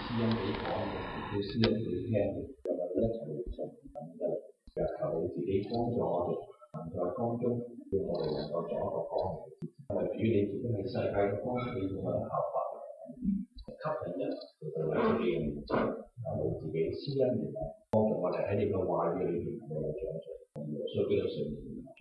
恩俾講嘅，叫施恩俾聽嘅，讓我哋一齊從緊嘅，求你自己幫助我哋，行在當中，叫我哋能夠做一個光明。因為主你自己係世界嘅光，你要我哋效法，吸引人嚟到你嘅面前，求你自己施恩嚟幫助我哋喺你嘅話語裏邊能夠長進。耶穌基督聖名。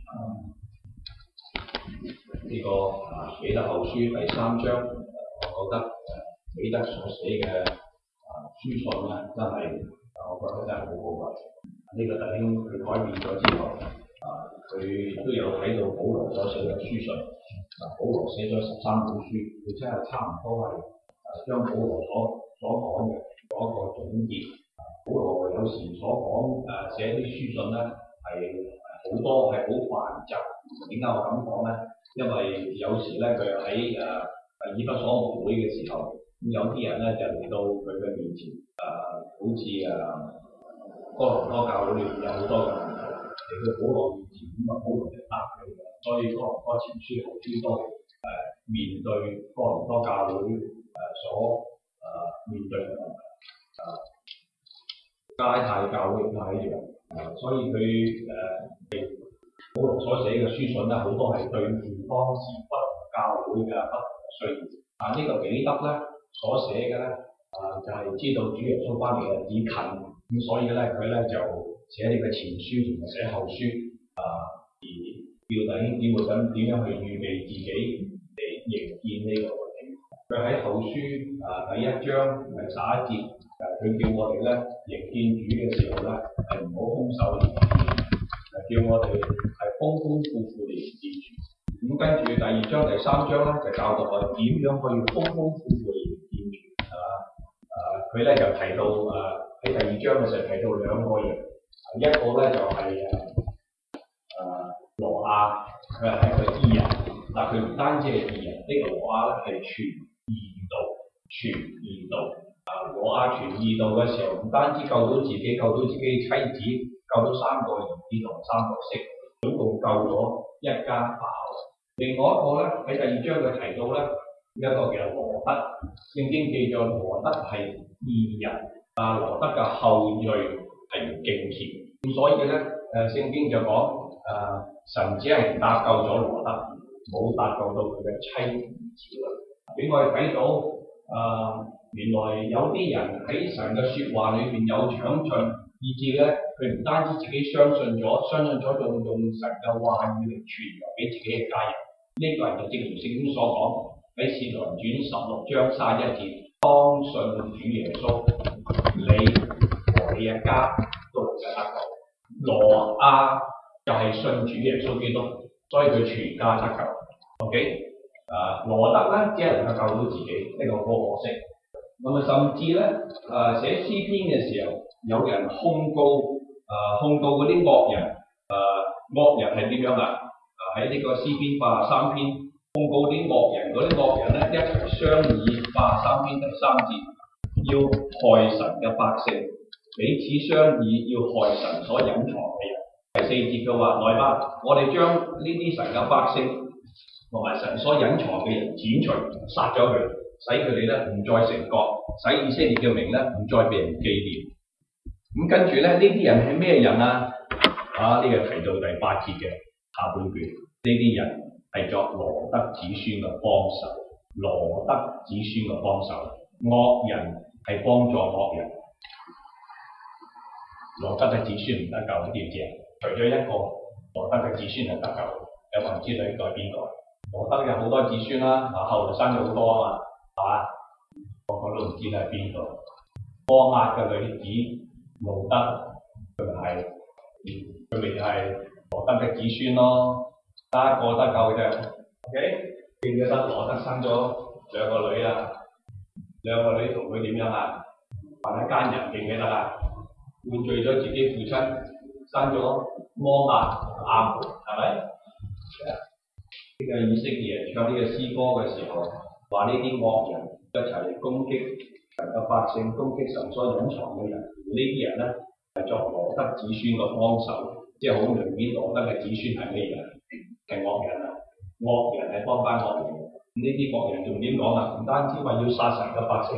呢個彼得後書第3章，我覺得彼得所寫嘅書信咧，真係我覺得真係好寶貴。呢個弟兄佢改變咗之後，佢都有睇到保羅所寫嘅書信。保羅寫咗13本書，佢真係差唔多係將保羅所講嘅嗰一個總結。保羅有時所講寫啲書信咧係好多係好繁雜。點解我咁講咧？因為有時咧佢喺以弗所牧會嘅時候，咁有啲人咧就嚟到佢嘅面前，好似哥林多教會裏邊有好多嘅問題嚟到保羅面前，咁保羅就答佢嘅。所以哥林多前書好多面對哥林多教會所面對嘅問題，加拉太教會亦都係一樣，所以佢保羅所寫嘅書信咧，好多係對住當時不同教會嘅不同嘅需要。但呢個彼得咧所寫嘅咧，就係知道主耶穌翻嚟嘅日子近，咁所以咧佢咧就寫呢個前書同埋寫後書，而叫弟兄姊妹咁點樣去預備自己嚟迎見呢個地。佢喺後書第1章第11節，佢叫我哋咧迎見主嘅時候咧係唔好空手而返，叫我哋係豐豐富富地迎見主。咁跟住第2章第3章咧就教導我哋點樣去豐豐富富地迎見主。佢咧就提到喺第2章嘅時候提到2個人，一個咧就係羅亞，佢係一個義人，但佢唔單止係義人，呢個羅亞咧係傳義道。羅亞傳義道嘅時候，唔單止救到自己，救到自己嘅妻子，救到3個兒子同3個媳婦，總共救咗一家8口。另外一個咧喺第2章佢提到咧，一個叫羅德，聖經記載羅德係義人，羅德嘅後裔係敬虔，咁所以咧聖經就講神只係搭救咗羅德，冇搭救到佢嘅妻兒子女。俾我哋睇到原來有啲人喺神嘅説話裏邊有長進，以至咧佢唔單止自己相信咗仲用神嘅話語嚟傳揚俾自己嘅家人。呢個人就正如聖經所講喺《使徒行傳》16章31節，當信主耶穌，你和你嘅家都會得救。羅亞就係信主耶穌基督，所以佢全家得救。OK， 羅德咧只係能夠救到自己，呢個好可惜。咁甚至咧寫詩篇嘅時候，有人控告嗰啲惡人，惡人係點樣啊？喺呢個詩篇83篇控告啲惡人，嗰啲惡人咧一齊商議83篇第3節，要害神嘅百姓，彼此商議要害神所隱藏嘅人。第4節嘅話，來吧，我哋將呢啲神嘅百姓同埋神所隱藏嘅人剪除，殺咗佢，使佢哋咧唔再成國，使以色列嘅名咧唔再被人紀念。咁跟住咧呢啲人係咩人啊？呢個提到第8節嘅下半段，呢啲人係作羅德子孫嘅幫手，羅德子孫嘅幫手，惡人係幫助惡人。羅德嘅子孫唔得救，知唔知啊？除咗一個羅德嘅子孫係得救，有冇人知道呢個係邊個？羅德有好多子孫啦，後來生咗好多啊嘛，係嘛？個個都唔知係邊個。波押嘅女子路德，佢咪就係羅德嘅子孫咯，得一個得救嘅啫。OK， 記唔記得羅德生咗2個女啊？2個女同佢點樣啊？犯一奸人，記唔記得啊？灌醉咗自己父親，生咗摩押同亞門，係咪？呢個以色列人唱呢個詩歌嘅時候，話呢啲惡人一齊嚟攻擊神嘅百姓，攻擊神所隱藏嘅人。呢啲人咧係作羅德子孫嘅幫手，即係好明顯羅德嘅子孫係咩人？係惡人啊！惡人係幫翻惡人。呢啲惡人仲點講啊？唔單止話要殺神嘅百姓，仲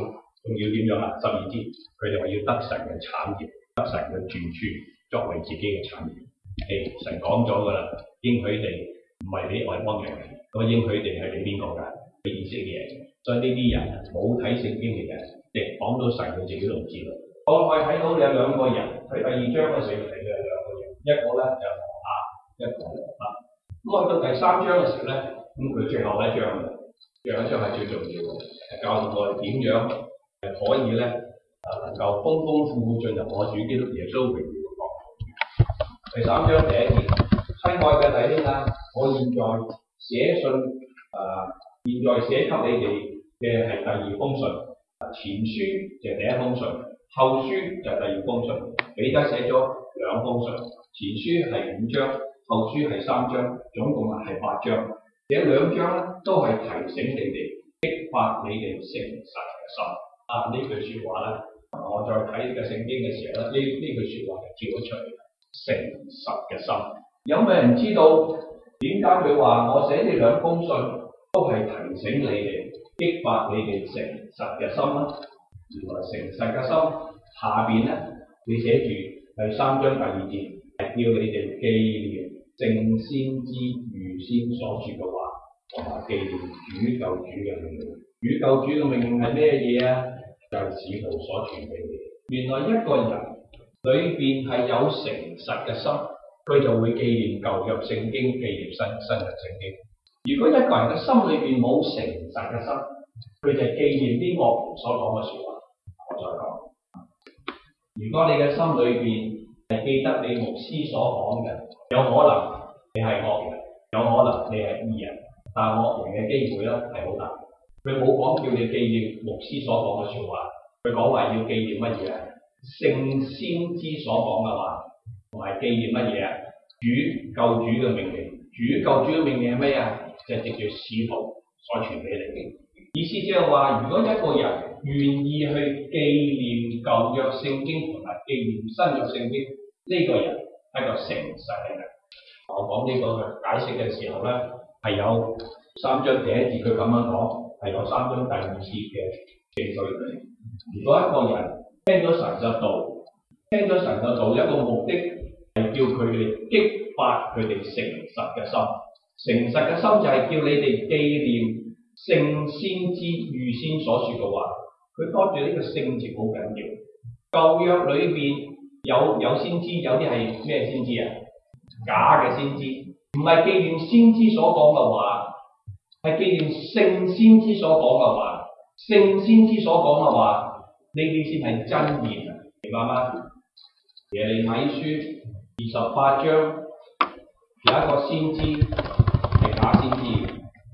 仲要點樣啊？12節，佢哋話要得神嘅產業，得神嘅住處作為自己嘅產業。神講咗㗎啦，應許地唔係俾外邦人嘅，個應許地係俾邊個㗎？俾以色列人。所以呢啲人冇睇聖經嘅人，亦講到神佢自己都唔知道。我睇到有兩個人，喺第2章嘅時候嚟嘅兩個人，一個咧就挪亞，一個羅得。咁去到第3章嘅時候咧，咁佢最後一章係最重要嘅，係教導我哋點樣可以咧能夠豐豐富富進入我主基督耶穌榮耀嘅國。第3章第1節，親愛嘅弟兄啊，我現在寫信現在寫給你哋嘅係第2封信，前書就係第1封信，後書就係第2封信。彼得寫咗2封信，前書係5章，後書係3章，總共係8章。這2章咧都係提醒你哋，激發你哋誠實嘅心。呢句説話咧，我再睇呢個聖經嘅時候咧，呢句説話就跳咗出嚟，誠實嘅心。有冇人知道點解佢話我寫呢2封信都係提醒你哋，激發你哋誠實嘅心咧？原來誠實嘅心下邊咧，你寫住第3章第2節，係叫你哋記念聖先知預先所說嘅話，同埋記念主救主嘅命令。主救主嘅命令係咩嘢啊？就係使徒所傳俾你。原來一個人裏邊係有誠實嘅心，佢就會記念舊約聖經，記念新約聖經。如果一個人嘅心裏邊冇誠實嘅心，佢就記念啲惡人所講嘅説話。我再講，如果你嘅心裏邊係記得你牧師所講嘅，有可能你係惡人，有可能你係義人，但係惡人嘅機會咧係好大。佢冇講叫你記念牧師所講嘅説話，佢講話要記念乜嘢啊？聖先知所講嘅話，同埋記念乜嘢啊？主救主嘅命令。主救主嘅命令係咩啊？就係藉住使徒所傳俾你嘅。意思即係話，如果一個人願意去記念舊約聖經同埋記念新約聖經，呢個人係個誠實嘅人。我講呢個解釋嘅時候咧，係有3章第1節佢咁樣講，係有3章第2節嘅記據嚟。如果一個人聽咗神嘅道，一個目的係叫佢哋激發佢哋誠實嘅心。誠實嘅心就係叫你哋記念聖先知預先所說嘅話。佢多住呢個聖字好緊要。舊約裏邊有先知，有啲係咩先知啊？假嘅先知，唔係記念先知所講嘅話，係記念聖先知所講嘅話。聖先知所講嘅話，呢啲先係真言啊！明白嗎？耶利米書28章有一個先知係假先知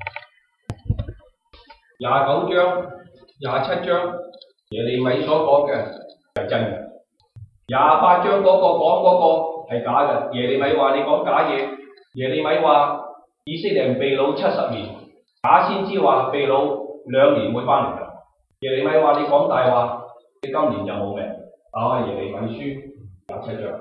，29章、27章耶利米所講嘅係真嘅，28章嗰個講嗰個係假嘅。耶利米話你講假嘢，耶利米話以色列人被擄70年，假先知話被擄2年會翻嚟㗎。耶利米話你講大話，你今年就冇命。打開耶利米書27章。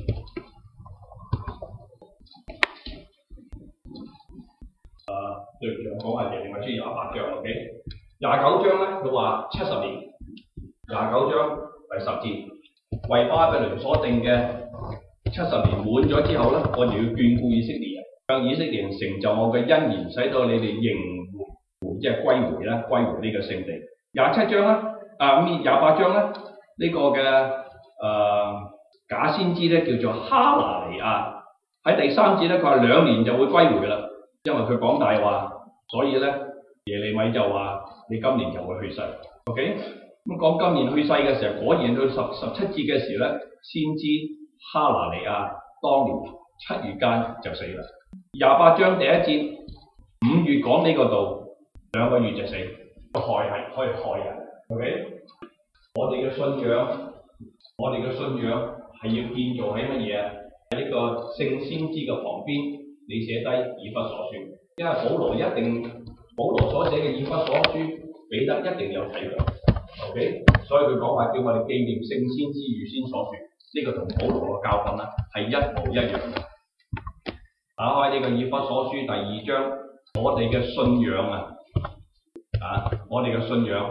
對唔住，我講下耶利米書28章 ，OK。29章咧，佢話70年。29章第10節，為巴比倫所定嘅70年滿咗之後咧，我哋要眷顧以色列人，向以色列人成就我嘅恩言，使到你哋迎回，即係歸回啦，歸回呢個聖地。27章咧，28章咧，呢個嘅假先知咧叫做哈拿尼亞。喺第3節咧，佢話2年就會歸回啦。因為佢講大話，所以咧耶利米就話你今年就會去世。OK， 咁講今年去世嘅時候，果然到17節嘅時候咧，先知哈拿尼亞當年7月間就死啦。28章第1節5月講呢個道，2個月就死，可以害人。OK， 我哋嘅信仰係要建造喺乜嘢啊？喺呢個聖先知嘅旁邊。你寫低以弗所書，因為保羅所寫嘅以弗所書，彼得一定有睇過 ，OK， 所以佢講話叫我哋紀念聖先知預先所說，呢個同保羅嘅教訓啦係一模一樣嘅。打開呢個以弗所書第2章，我哋嘅信仰我哋嘅信仰喺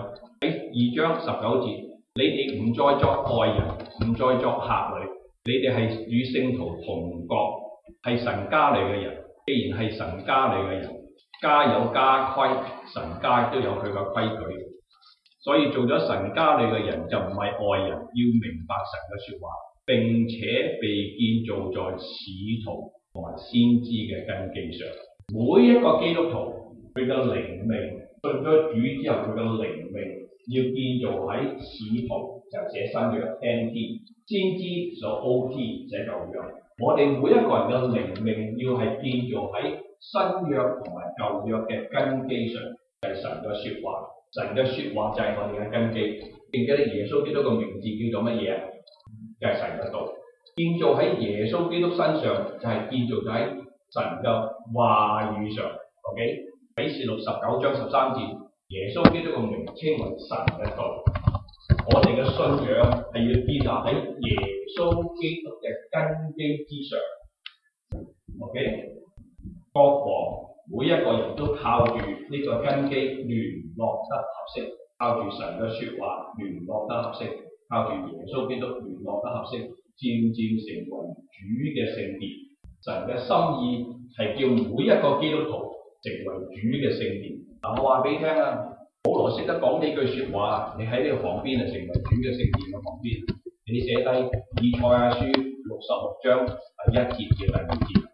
2章19節，你哋唔再作外人，唔再作客旅，你哋係與聖徒同國，係神家裏嘅人。既然係神家裏嘅人，家有家規，神家都有佢嘅規矩。所以做咗神家裏嘅人就唔係外人，要明白神嘅説話，並且被建造在使徒同埋先知嘅根基上。每一個基督徒佢嘅靈命信咗主之後，佢嘅靈命要建造喺使徒就寫新約 NT， 先知所 OT 寫舊約。我哋每一個人嘅靈命要係建造喺新約同埋舊約嘅根基上，係神嘅説話。神嘅説話就係我哋嘅根基。記得耶穌基督嘅名字叫做乜嘢啊？就係神嘅道。建造喺耶穌基督身上，就係建造喺神嘅話語上。OK， 啟示錄19章13節，耶穌基督嘅名稱為神嘅道。我哋嘅信仰係要建立喺耶穌基督嘅根基之上。OK， 各王每一個人都靠住呢個根基聯絡得合適，靠住神嘅説話聯絡得合適，靠住耶穌基督聯絡得合適，漸漸成為主嘅聖殿。神嘅心意係叫每一個基督徒成為主嘅聖殿。嗱，我話俾你聽啊，保羅識得講呢句説話，你喺呢個旁邊啊，成為主嘅聖殿嘅旁邊，你寫低以賽亞書66章第1節至第2節。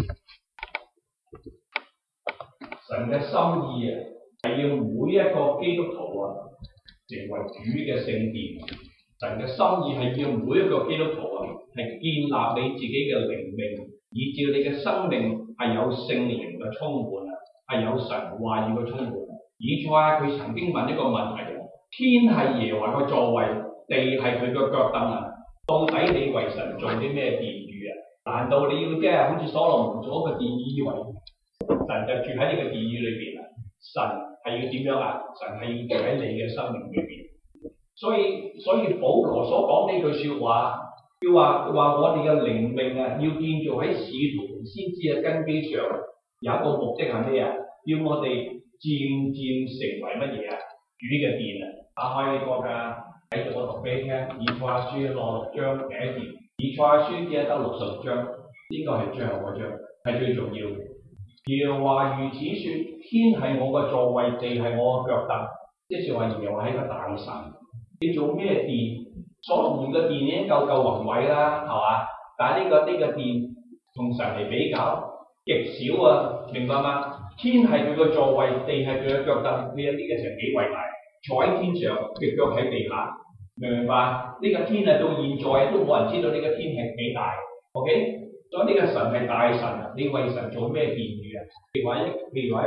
神嘅心意啊，係要每一個基督徒啊成為主嘅聖殿。神嘅心意係要每一個基督徒啊係建立你自己嘅靈命，以致你嘅生命係有聖靈嘅充滿啊，係有神話語嘅充滿。以賽亞佢曾經問一個問題啊：天係耶和華嘅座位，地係佢嘅腳凳啊，到底你為神做啲咩殿宇啊？難道你要即係好似所羅門做一個殿宇，以為神就住喺呢個殿宇裏邊啊？神係要點樣啊？神係要住喺你嘅生命裏邊。所以保羅所講呢句説話，叫話我哋嘅靈命啊，要建造喺使徒同先知嘅根基上。有一個目的係咩啊？要我哋漸漸成為乜嘢啊？主嘅殿啊！打開呢個㗎，喺度我讀俾你聽。以賽亞書66章第1節，以賽亞書只係得60章，呢個係最後嗰章，係最重要嘅。耶和華如此說：天係我嘅座位，地係我嘅腳凳。即係話耶和華係一個大神，你做咩殿？所羅門嘅殿已經夠宏偉啦，係嘛？但係呢個殿同神嚟比較極少啊，明白嗎？天係佢嘅座位，地係佢嘅腳凳。呢一啲嘅神幾偉大，坐喺天上，隻腳喺地下，明唔明白？呢個天啊，到現在都冇人知道呢個天係幾大。OK， 所以呢個神係大神啊！你為神做咩殿宇啊？譬如話一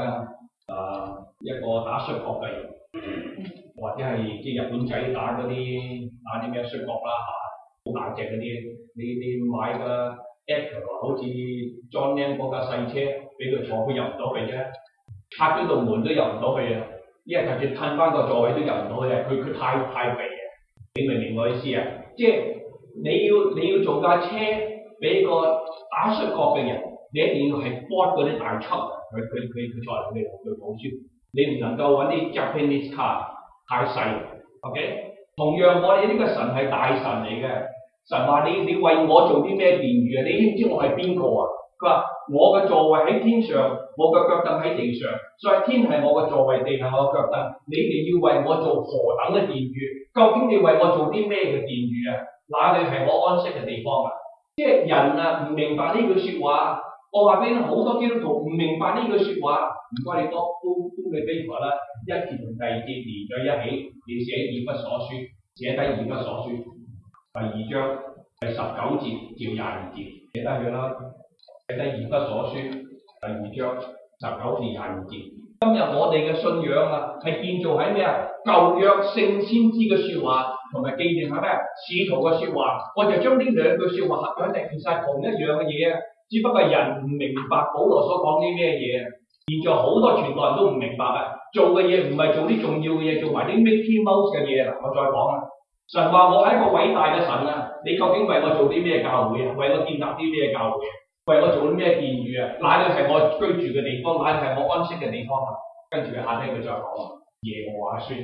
個打摔角嘅人，或者係即係日本仔打啲咩摔角啦嚇，好大隻嗰啲，你買個 Acura 好似 John Lam 嗰架細車俾佢坐，佢入唔到去啫，拆咗道門都入唔到去啊！因為就算褪翻個座位都入唔到去啊！佢太肥啊！你明唔明我意思啊？即係你要做架車俾個打摔角嘅人，你一定要係 Ford 嗰啲大級，佢坐嚟佢好舒服。你唔能夠揾啲 Japanese car 太細 ，OK？ 同樣我哋呢個神係大神嚟嘅，神話你為我做啲咩殿宇啊？你知唔知我係邊個啊？佢話我嘅座位喺天上，我嘅腳凳喺地上，所以天係我嘅座位，地係我嘅腳凳。你哋要為我做何等嘅殿宇？究竟你為我做啲咩嘅殿宇啊？哪裏係我安息嘅地方啊？即係人啊唔明白呢句説話。我話俾你好多基督徒唔明白呢句説話，唔該你都你俾我啦，一節同第二節連在一起，你寫以弗所書，寫低以弗所書第2章第19節至22節，寫低佢啦，寫低以弗所書第2章19至22節。今日我哋嘅信仰啊，係建造喺咩啊？舊約聖先知嘅説話，同埋記住係咩啊？使徒嘅説話，我就將呢兩句説話合咗一齊，其實係同一樣嘅嘢啊。只不過人唔明白保羅所講啲咩嘢，現在好多傳道人都唔明白啊！做嘅嘢唔係做啲重要嘅嘢，做埋啲 Mickey Mouse 嘅嘢啦。我再講啦，神話我係一個偉大嘅神啊！你究竟為我做啲咩教會啊？為我建立啲咩教會啊？為我做啲咩殿宇啊？哪裏係我居住嘅地方？哪裏係我安息嘅地方啊？跟住下低佢再講，耶和華說：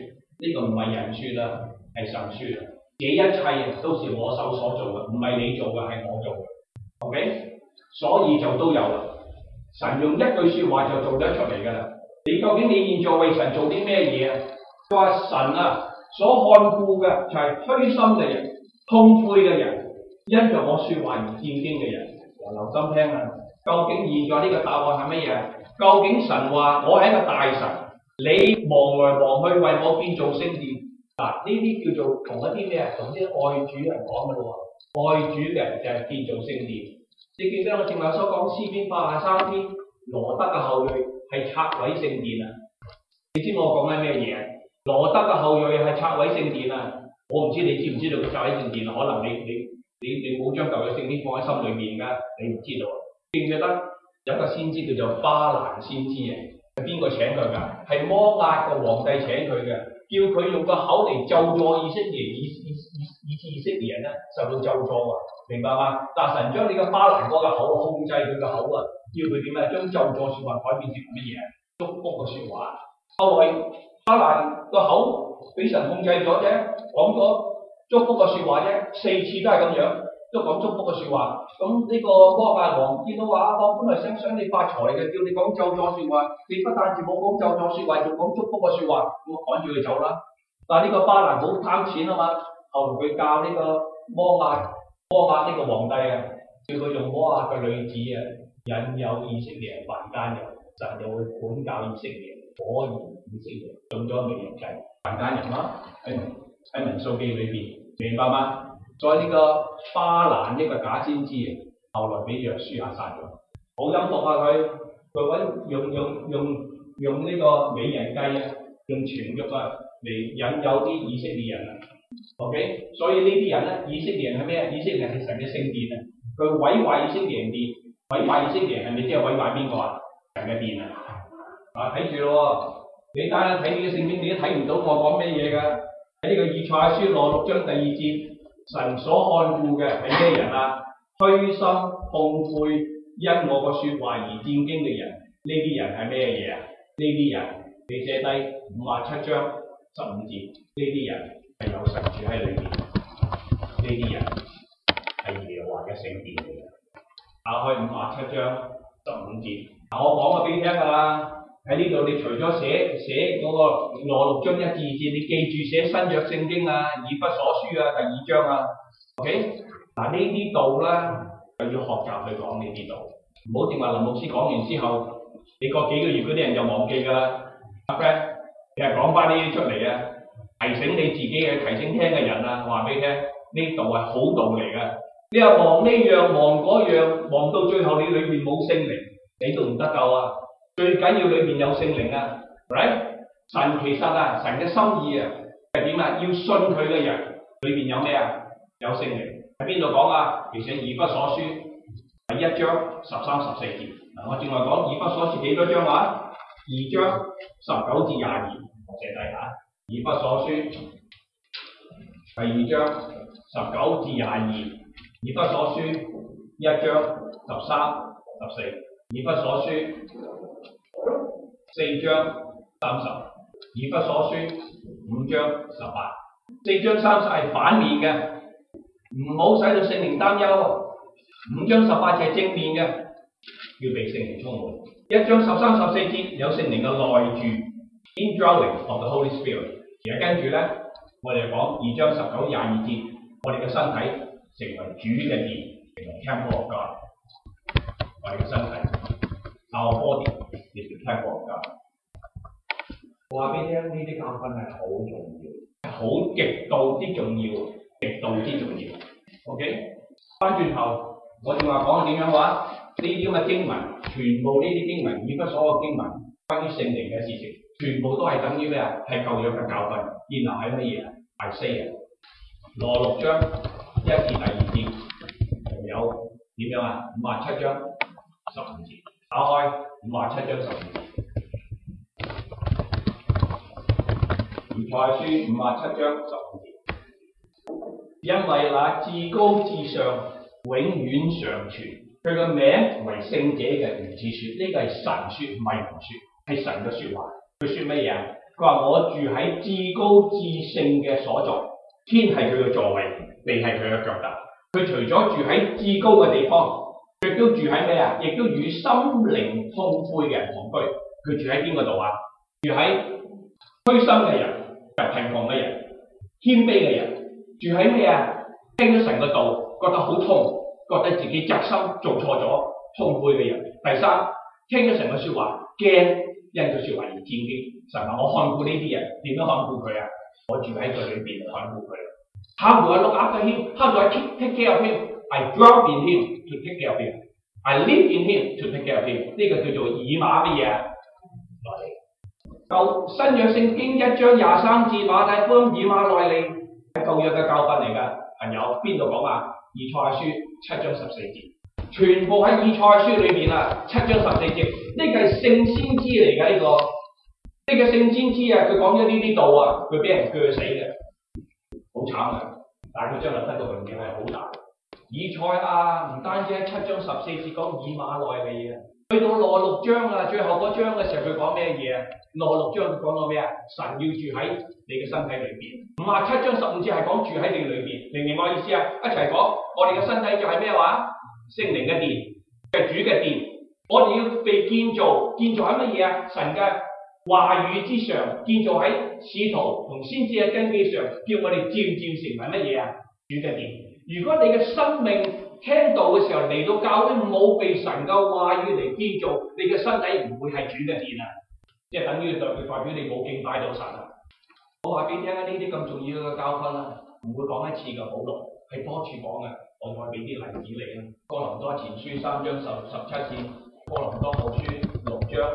呢個唔係人説啦，係神説啊！這一切都是我手所做嘅，唔係你做嘅，係我做嘅。OK， 所以就都有啦。神用一句説話就做得出嚟㗎啦。你究竟你現在為神做啲咩嘢啊？佢話神啊，所看顧嘅就係虛心嘅人、痛悔嘅人，因着我説話而戰兢嘅人。留心聽啊！究竟現在呢個答案係乜嘢？究竟神話我係一個大神，你忙來忙去為我建造聖殿。嗱，呢啲叫做同一啲咩啊？同啲愛主人講嘅咯喎，愛主嘅人就係建造聖殿。你記得我正話所講詩篇83篇，羅得嘅後裔係拆毀聖殿啊！你知我講緊咩嘢啊？羅得嘅後裔係拆毀聖殿啊！我唔知你知唔知道佢拆毀聖殿啊？可能你冇將舊約聖經放喺心裏面㗎，你唔知道。記唔記得有一個先知叫做巴蘭先知啊？係邊個請佢㗎？係摩押個皇帝請佢嘅，叫佢用個口嚟咒詛以色列，以致以色列人咧受到咒詛啊！明白嗎？但神將你個巴蘭嗰個口控制佢個口啊，叫佢點啊？將咒詛説話改變成乜嘢？祝福嘅説話。後來巴蘭個口俾神控制咗啫，講咗祝福嘅説話啫，4次都係咁樣。都講祝福嘅説話，咁呢個摩押王見到話我本來想你發財嘅，叫你講咒詛説話，你不但止冇講咒詛説話，仲講祝福嘅説話，咁我趕住佢走啦。但係呢個巴蘭好貪錢啊嘛，後來佢教呢個摩押呢個皇帝啊，叫佢用摩押嘅女子啊引誘以色列人犯奸淫，神就會管教以色列，果然以色列中咗美人計犯奸淫啦。喺民數記裏邊，明白嗎？在呢個巴蘭呢個假先知，後來俾約書亞殺咗，好陰毒啊佢揾用呢個美人計啊，用情慾啊嚟引誘啲以色列人啊。OK， 所以呢啲人咧，以色列人係咩？以色列人係神嘅聖殿啊，佢毀壞以色列人殿，毀壞以色列人係咪即係毀壞邊個啊？神嘅殿啊！睇住咯，你單單睇呢個聖經，你都睇唔到我講咩嘢㗎？喺呢個以賽亞書66章第2節。神所看顧嘅係咩人啊？虛心痛悔，因我個説話而戰兢嘅人，呢啲人係咩嘢啊？呢啲人你寫低57章15節，呢啲人係有神住喺裏邊，呢啲人係耶和華嘅聖殿嚟嘅。打開57章15節，我講咗俾你聽㗎啦。喺呢度，你除咗寫嗰個66章1至2節，你記住寫新約聖經啊，以弗所書啊，第2章啊 ，OK？ 嗱呢啲道咧就要學習去講呢啲道，唔好淨話林牧師講完之後，你過幾個月嗰啲人就忘記㗎啦。OK？ 你係講翻呢啲出嚟啊，提醒你自己嘅提醒聽嘅人啊，話俾你聽，呢道係好道嚟嘅。你又忘呢樣忘嗰樣，忘到最後你裏邊冇聖靈，你都唔得救啊！最緊要裏邊有聖靈啊 ，right？ 神其實啊，神嘅心意啊係點啊？要信佢嘅人裏邊有咩啊？有聖靈喺邊度講啊？其實以弗所書係1章13、14節。嗱，我正話講以弗所書幾多章話？2章19至22，我寫低下。以弗所書第2章19至22，以弗所書1章13、14，以弗所書4章30，以弗所書5章18，4章30係反面嘅，唔好使到聖靈擔憂。5章18就係正面嘅，要被聖靈充滿。1章13、14節有聖靈嘅內住 ，indwelling of the Holy Spirit。而家跟住咧，我哋講2章19、22節，我哋嘅身體成為主嘅殿，成為 temple of God。我哋嘅身體 ，our body is the temple of God。我話俾你聽，呢啲教訓係好重要，係好極度之重要，極度之重要。OK， 翻轉頭，我正話講點樣話？呢啲咁嘅經文，全部呢啲經文，以弗所嘅經文，關於聖靈嘅事情，全部都係等於咩啊？係舊約嘅教訓。然後係乜嘢啊？Isaiah羅6章1至第2節，仲有點樣啊？57章15節，打開57章15節。以賽亞書57章15節，因為那至高至上、永遠常存，佢個名為聖者嘅如此説，呢個係神説，唔係人説，係神嘅説話。佢説乜嘢啊？ 佢話我住喺至高至聖嘅所在，天係佢嘅座位，地係佢嘅腳踏。佢除咗住喺至高嘅地方，佢都住喺咩啊？亦都與心靈痛悔嘅人同居。佢住喺邊個度啊？住喺虛心嘅人、貧窮嘅人、謙卑嘅人。住喺咩啊？聽咗神嘅道，覺得好痛，覺得自己側心做錯咗，痛悔嘅人。第三，聽咗神嘅説話，驚因佢説話而戰驚。神話我看顧呢啲人，點樣看顧佢啊？我住喺佢裏邊看顧佢。How do I look after him? How do I take care of him? I dwell in him to take care of him. I live in him to take care of him. 呢個叫做以馬乜嘢啊？內利。舊新約聖經1章23節馬太福音以馬內利係舊約嘅教訓嚟㗎。朋友邊度講啊？以賽亞書7章14節，全部喺以賽亞書裏邊啊，7章14節。呢個係聖先知嚟㗎，呢個聖先知啊，佢講咗呢啲道啊，佢俾人鋸死嘅，好慘嘅。但係佢將來得到榮耀係好大。以賽亞唔單止喺7章14節講以馬內利啊，去到6章啊，最後嗰章嘅時候佢講咩嘢啊？6章佢講到咩啊？神要住喺你嘅身體裏邊。57章15節係講住喺你裏邊，明唔明我意思啊？一齊講，我哋嘅身體就係咩話？聖靈嘅殿，係主嘅殿。我哋要被建造，建造喺乜嘢啊？神嘅話語之上，建造喺使徒同先知嘅根基上，叫我哋漸漸成為乜嘢啊？主嘅殿。如果你嘅生命聽道嘅時候嚟到教會冇被神嘅話語嚟建造，你嘅身體唔會係主嘅殿啊！即係等於代表你冇敬拜到神啊！我話俾你聽啊，呢啲咁重要嘅教訓啊，唔會講一次嘅，保羅係多處講嘅。我再俾啲例子你啊，哥林多前書3章17節，哥林多後書6章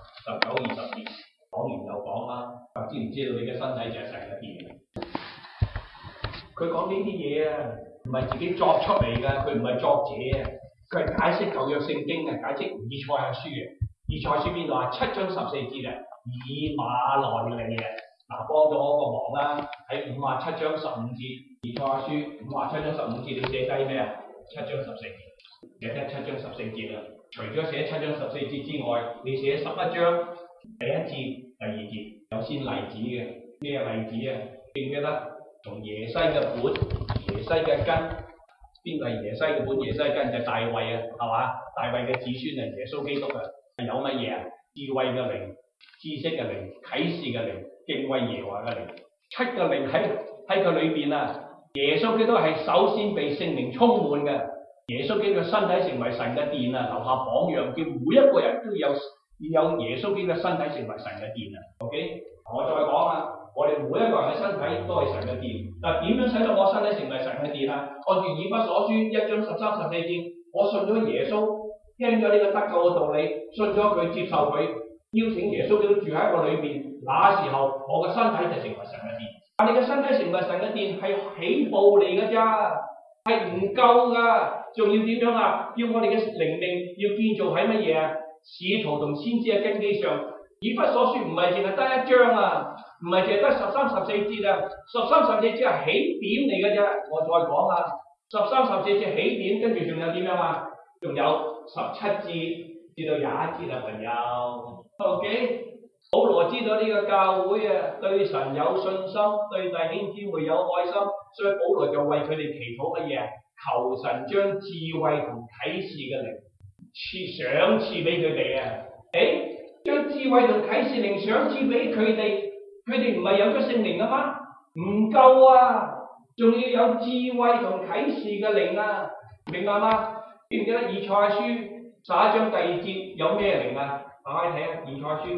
19、20節，講完又講啦。知唔知道你嘅身體就係神嘅殿？佢講呢啲嘢啊，唔係自己作出嚟㗎，佢唔係作者啊，佢係解釋舊約聖經嘅，解釋以賽亞書嘅。以賽亞書邊度啊？7章14節啊，以馬內利啊！嗱，幫咗我個忙啦，喺57章15節，以賽亞書57章15節，你寫低咩啊？7章14節，寫得7章14節啦。除咗寫7章14節之外，你寫11章第1節、第2節，有先例子嘅。咩例子啊？記唔記得？從耶西嘅本、耶西嘅根，邊個係耶西嘅本、耶西嘅根？就係大衛啊，係嘛？大衛嘅子孫係耶穌基督啊，係有乜嘢啊？智慧嘅靈、知識嘅靈、啟示嘅靈、敬畏耶和華嘅靈，7個靈喺佢裏邊啊！耶穌基督係首先被聖靈充滿嘅，耶穌基督身體成為神嘅殿啊，留下榜樣，叫每一個人都要有耶穌基督嘅身體成為神嘅殿啊。OK， 我再講啊。我哋每一個人嘅身體都係神嘅殿，但點樣使到我身體成為神嘅殿啊？按住以弗所書1章13、14節，我信咗耶穌，聽咗呢個得救嘅道理，信咗佢，接受佢，邀請耶穌基督住喺我裏邊，那時候我嘅身體就成為神嘅殿。但你嘅身體成為神嘅殿係起步嚟㗎咋，係唔夠㗎，仲要點樣啊？要我哋嘅靈命要建造喺乜嘢啊？使徒同先知嘅根基上。以弗所書唔係淨係得1章啊，唔係淨係得13、14節啊，13、14節係起點嚟嘅啫。我再講啊，13、14節起點，跟住仲有點樣啊？仲有17節至到21節啊，朋友。OK， 保羅知道呢個教會啊，對神有信心，對弟兄姊妹有愛心，所以保羅就為佢哋祈禱乜嘢？求神將智慧同啟示嘅靈賞賜俾佢哋啊！將智慧同啟示靈賞賜俾佢哋，佢哋唔係有咗聖靈啊嘛？唔夠啊，仲要有智慧同啟示嘅靈啊，明白嗎？記唔記得以賽亞書11章第2節有咩靈啊？打開睇下以賽亞書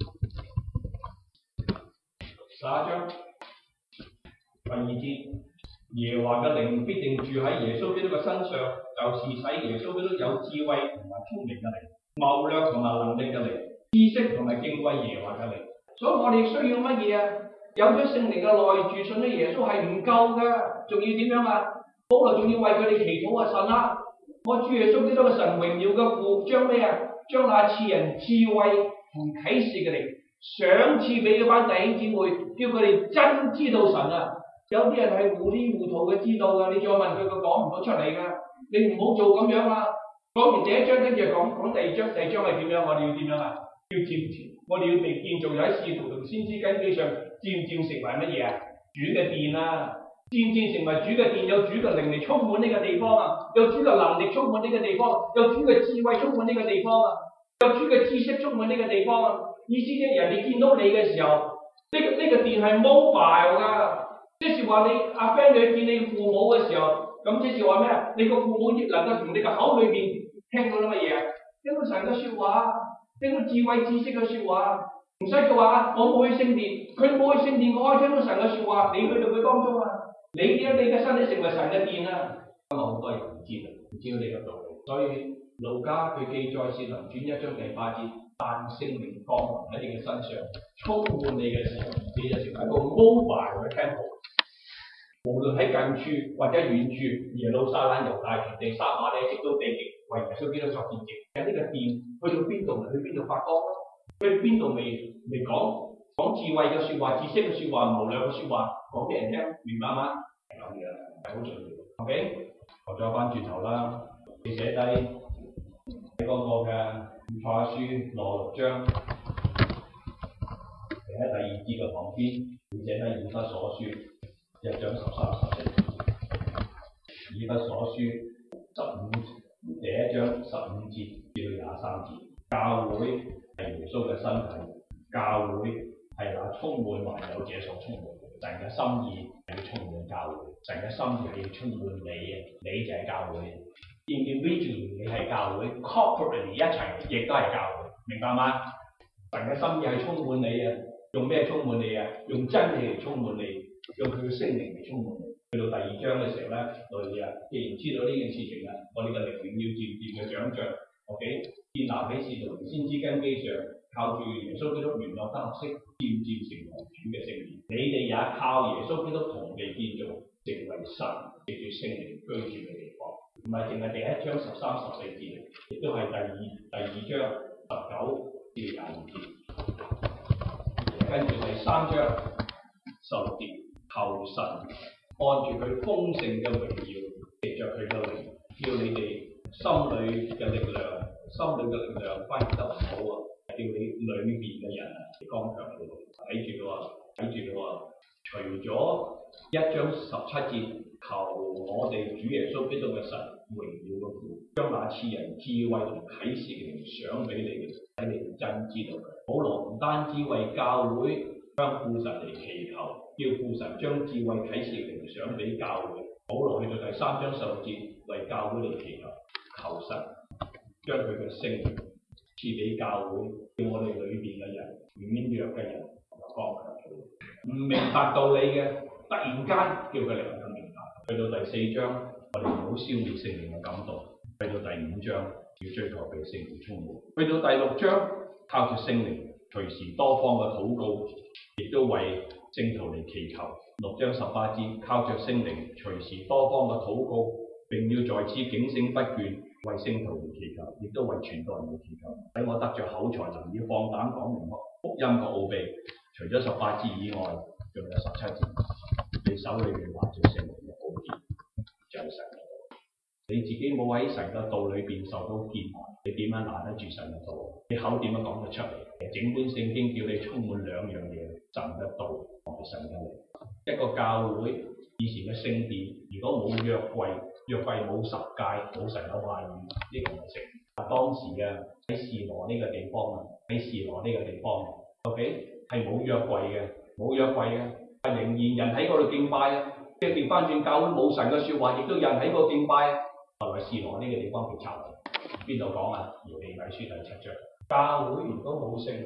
11章第2節，耶和華嘅靈必定住喺耶穌基督嘅身上，就是使耶穌基督有智慧同埋聰明嘅靈，謀略同埋能力嘅靈。知識同埋敬畏耶和華嘅靈，所以我哋需要乜嘢啊？有咗聖靈嘅內住，信咗耶穌係唔夠㗎，仲要點樣啊？保羅仲要為佢哋祈禱啊！神啊，我主耶穌基督嘅神榮耀嘅父，將咩啊？將那賜人智慧同啟示嘅靈賞賜俾嗰班弟兄姊妹，叫佢哋真知道神啊！有啲人係糊裡糊塗嘅知道㗎，你再問佢，佢講唔到出嚟㗎。你唔好做咁樣啦。講完第1章，跟住講第2章，第2章係點樣？我哋要點樣啊？ 要我哋要被建造喺使徒同先知根基上，漸漸成為乜嘢啊？主嘅殿啊！漸漸成為主嘅殿，有主嘅靈力充滿呢個地方啊，有主嘅能力充滿呢個地方，有主嘅智慧充滿呢個地方啊，有主嘅知識充滿呢個地方啊。意思即係人哋見到你嘅時候，呢個殿係 mobile 噶，即係話你阿 friend 你見你父母嘅時候，咁即係話咩啊？你個父母亦能夠從你個口裏邊聽到啲乜嘢啊？聽到神嘅説話，聽到智慧知識嘅説話，唔使佢話我冇去聖殿，佢冇去聖殿，我可以聽到神嘅説話，你去到佢當中啊！你嘅身體成為神嘅殿啊！咁啊好多人唔知道呢個道理，所以路加佢記載《使徒行傳》1章第8節，但聖靈降臨喺你嘅身上，充滿你嘅時候，你就成為一個 mobile 嘅 temple。無論喺近處或者遠處，耶路撒冷、猶大全地、撒瑪利亞直到地極，為耶穌基督作見證。喺呢個殿去到邊度，去邊度發光咯？去邊度未講智慧嘅説話、知識嘅説話、無量嘅説話，講俾人聽，明白嗎？係咁嘅，係好重要。OK， 我再翻轉頭啦，你寫低喺嗰個嘅以賽亞書6章，喺第2節嘅旁邊，你寫低以弗所書1章13、14節，以弗所書第1章15節至到23節，教會係耶穌嘅身體，教會係那充滿萬有者所充滿嘅。神嘅心意係要充滿教會，神嘅心意係要充滿你嘅，你就係教會。Individually 你係教會 ，corporately 一齊亦都係教會，明白嗎？神嘅心意係充滿你啊！用咩充滿你啊？用真理嚟充滿你，用佢嘅聖靈嚟充滿你。去到第2章嘅時候咧，我哋啊，既然知道呢件事情啊，我哋嘅靈命要漸漸嘅長進 ，OK， 建立喺使徒先知根基上，靠住耶穌基督聯絡得合適，漸漸成為主嘅聖殿。你哋也靠耶穌基督同被建造，成為神藉住聖靈居住嘅地方。唔係淨係第1章13、14節，亦都係第二章19至22節，跟住第3章16節，求神按住佢豐盛嘅榮耀，藉着佢嘅靈，叫你哋心裏嘅力量翻譯得唔好啊！叫你裏邊嘅人剛強起來。睇住咯，除咗1章17節，求我哋主耶穌基督嘅神榮耀嘅父，將那賜人智慧同啟示嘅靈賞俾你哋，使你哋真知道嘅。保羅唔單止為教會向父神嚟祈求，叫父神將智慧啟示嘅靈賞俾教會。保羅去到第3章16節，為教會嚟祈求，求神將佢嘅聖靈賜俾教會，叫我哋裏邊嘅人、軟弱嘅人能夠剛強起來。唔明白道理嘅，突然間叫佢哋能夠明白。去到第4章，我哋唔好消滅聖靈嘅感動。去到第5章，要追求被聖靈充滿。去到第6章，靠住聖靈隨時多方嘅禱告，亦都為聖徒嚟祈求。6章18節，靠着聖靈隨時多方嘅禱告，並要在此警醒不倦，為聖徒嚟祈求，亦都為傳道人嚟祈求，使我得着口才，能以放膽講明福音嘅奧秘。除咗18節以外，仲有17節，你手裏面拿住聖靈嘅寶劍，就係神嘅道。你自己冇喺神嘅道裏邊受到建立，你點樣拿得住神嘅道？你口點樣講得出嚟？整本聖經叫你充滿2樣嘢：神嘅道同埋神嘅靈。一個教會以前嘅聖殿，如果冇約櫃，約櫃冇十誡，冇神嘅話語，呢個唔係聖。當時嘅喺示羅呢個地方啊，喺示羅呢個地方 ，OK 係冇約櫃嘅，仍然人喺嗰度敬拜啊。即係調翻轉，教會冇神嘅説話，亦都有人喺嗰度敬拜啊。後來示羅呢個地方被拆毀，邊度講啊？耶利米書第7章。教會如果冇聖靈，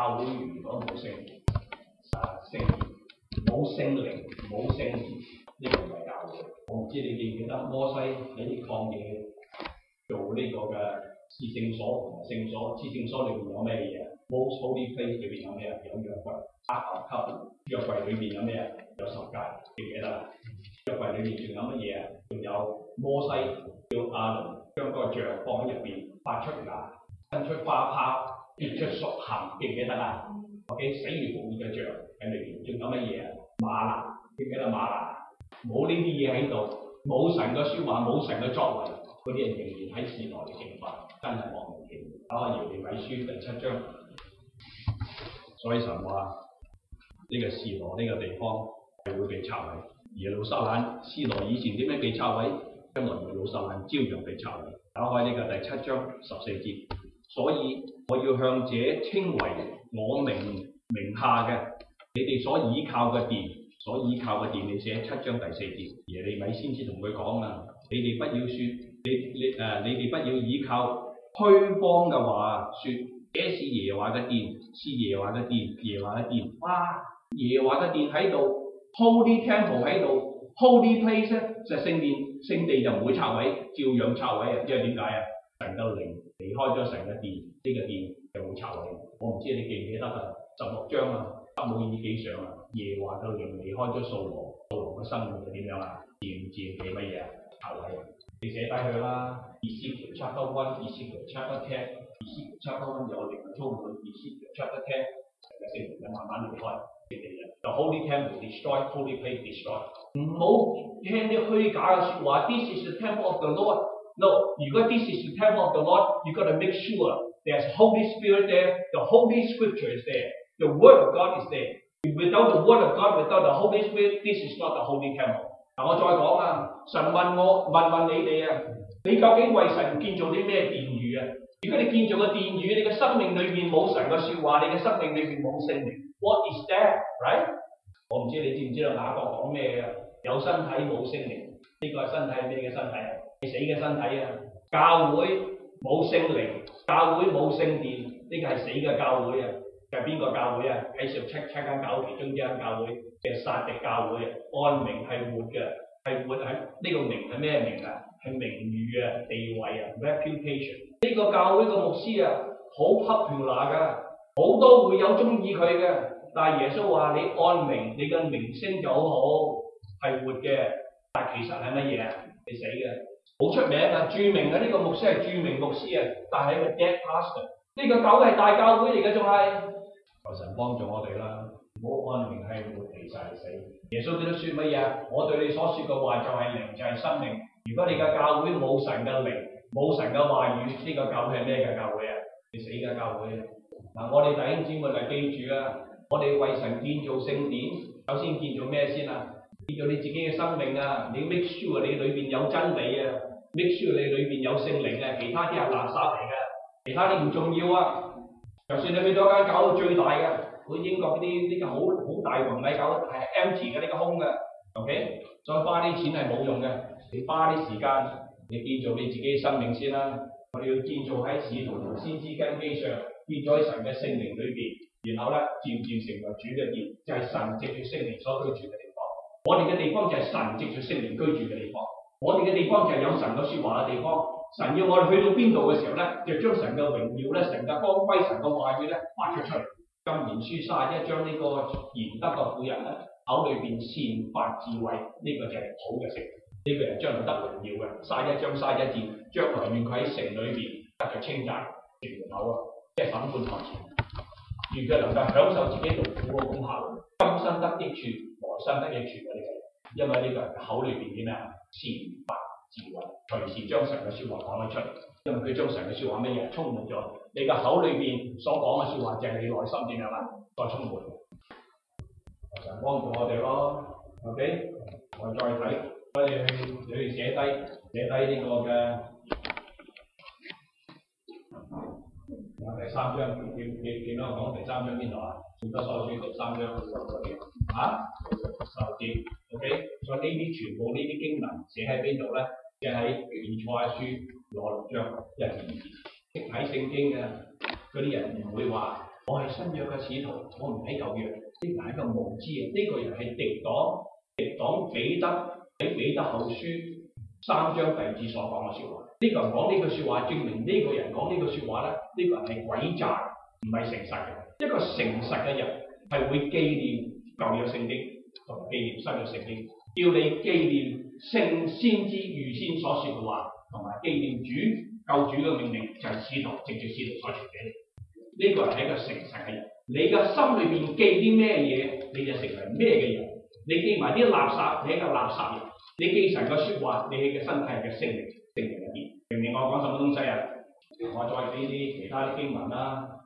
冇聖靈，呢個唔係教會。我唔知你記唔記得摩西喺曠野做呢個嘅至聖所同埋聖所。至聖所裏邊有咩嘢 ？Most Holy Place 裏邊有咩啊？有約櫃。Ark of Covenant，約櫃裏邊有咩啊？有十誡，記唔記得啊？約櫃裏邊仲有乜嘢啊？仲有摩西叫亞倫將個杖放喺入邊，發出芽，伸出花泡，結出熟杏，記唔記得啊？OK， 死而復活嘅杖喺裏邊，仲有乜嘢啊？嗎哪，記唔記得嗎哪？冇呢啲嘢喺度，冇神嘅説話，冇神嘅作為，嗰啲人仍然喺示羅嚟敬拜，真係莫名其妙。耶利米書第7章所以神話呢個示羅呢個地方係會被拆毀。耶路撒冷示羅以前點樣被拆毀？今日耶路撒冷照樣被拆毀。打開呢個第7章14節，所以我要向這稱為我名下嘅你哋所倚靠嘅殿，你寫7章第4節。耶利米先至同佢講啊，你哋不要說，你哋不要倚靠虛謊嘅話，說這是耶和華嘅殿，是耶和華嘅殿，耶和華嘅殿。哇！耶和華嘅殿喺度 ，Holy Temple 喺度 ，Holy Place 咧就聖地就唔會拆毀，照樣拆毀啊！因為點解啊？神嘅靈離開咗神嘅殿，呢個殿就會拆毀。我唔知你記唔記得啊？16章啊，撒母耳記上啊，耶和華嘅靈離開咗掃羅嘅生活係點樣啊？漸漸被乜嘢啊？拆毀啊！你寫低佢啦。Ezekiel chapter 1 Ezekiel chapter 10 Ezekiel chapter 1有靈充滿 Ezekiel chapter 10成個聖靈就慢慢離開聖地啦。The Holy Temple destroyed, Holy Place destroyed。唔好聽啲虛假嘅説話。This is the temple of the Lord。No， 如果 this is the temple of the Lord， you got to make sure there's Holy Spirit there, the Holy Scripture is there, the Word of God is there. Without the Word of God, without the Holy Spirit, this is not the Holy Temple。嗱，我再講啊，神問你哋啊，你究竟為神建造啲咩殿宇啊？如果你建造嘅殿宇，你嘅生命裏面冇神嘅説話，你嘅生命裏面冇聖靈 ，what is that？ Right？ 我唔知你知唔知道雅各講咩啊？有身體冇聖靈，呢個係身體咩嘅身體啊？係死嘅身體啊！教會冇聖靈，教會冇聖殿，呢個係死嘅教會啊！係邊個教會啊？喺上七間教會其中一間教會嘅撒狄教會啊！按名係活嘅，係活喺呢個名係咩名啊？係名譽啊、地位啊 reputation。呢個教會個牧師啊，好 popular 㗎，好多會友中意佢嘅。但係耶穌話：你按名，你嘅名聲就好好，係活嘅。但係其實係乜嘢啊？你死嘅，好出名啊！著名嘅呢個牧師係著名牧師啊，但係一個 dead pastor。呢個教會係大教會嚟嘅，仲係求神幫助我哋啦。唔好按名係活，其實係死。耶穌基督説乜嘢？我對你所説嘅話就係靈，就係生命。如果你嘅教會冇神嘅靈，冇神嘅話語，呢個教會係咩嘅教會啊？你死嘅教會啊！嗱，我哋弟兄姊妹嚟記住啊！我哋為神建造聖殿，首先建造咩先啊？建造你自己嘅生命啊！你 make sure 你裏邊有真理啊 ，make sure 你裏邊有聖靈啊！其他啲係垃圾嚟嘅，其他啲唔重要啊！就算你去到一間教會最大嘅，好似英國嗰啲呢個好大宏偉教會係 empty 嘅呢個空嘅 ，OK？ 再花啲錢係冇用嘅，你花啲時間，你建造你自己嘅生命先啦。我哋要建造喺使徒同先知根基上，建咗喺神嘅聖靈裏邊。然後咧，漸漸成為主嘅殿，就係神藉住聖靈所居住嘅地方。我哋嘅地方就係神藉住聖靈居住嘅地方。我哋嘅地方就係有神嘅説話嘅地方。神要我哋去到邊度嘅時候咧，就將神嘅榮耀咧、神嘅光輝、神嘅話語咧發出嚟。箴言書31章呢個賢德嘅婦人咧，口裏邊善發智慧，呢、這個就係好嘅食。呢、這個人將來得榮耀嘅。31章31節，將來願佢喺城裏邊得着稱讚，城門口啊，即係審判台前。願佢能夠享受自己勞苦嘅功效，今生得益處，來生得益處嘅呢個人，因為呢個人口裏邊點啊？善發智慧，隨時將神嘅説話講得出嚟，因為佢將神嘅説話乜嘢充滿咗，你嘅口裏邊所講嘅説話就係你內心點樣啊？再充滿，神幫助我哋咯。OK， 我再睇，我哋去寫低呢個嘅。第3章，見到我講第3章邊度啊？以弗所書第3章啊，10節 ，OK， 所以呢啲全部呢啲經文寫喺邊度咧？即係喺以賽亞書6章1至2節。識睇聖經嘅嗰啲人唔會話我係新約嘅使徒，我唔睇舊約，呢個係一個無知啊！呢個人係敵擋彼得喺彼得後書3章第2節所講嘅説話。呢個人講呢句説話，證明呢個人講呢句説話咧，呢個人係詭詐，唔係誠實嘅。一個誠實嘅人係會紀念舊約聖經同埋紀念新約聖經，叫你紀念聖先知預先所説嘅話，同埋紀念救主嘅命令，就係使徒藉住使徒所傳俾你。呢個人係一個誠實嘅人，你嘅心裏面記啲咩嘢，你就成為咩嘅人。你記埋啲垃圾，你係一個垃圾人。你記神嘅説話，你嘅身體係嘅聖靈入邊。明唔明我講什麼東西啊？我再俾啲其他啲經文啦。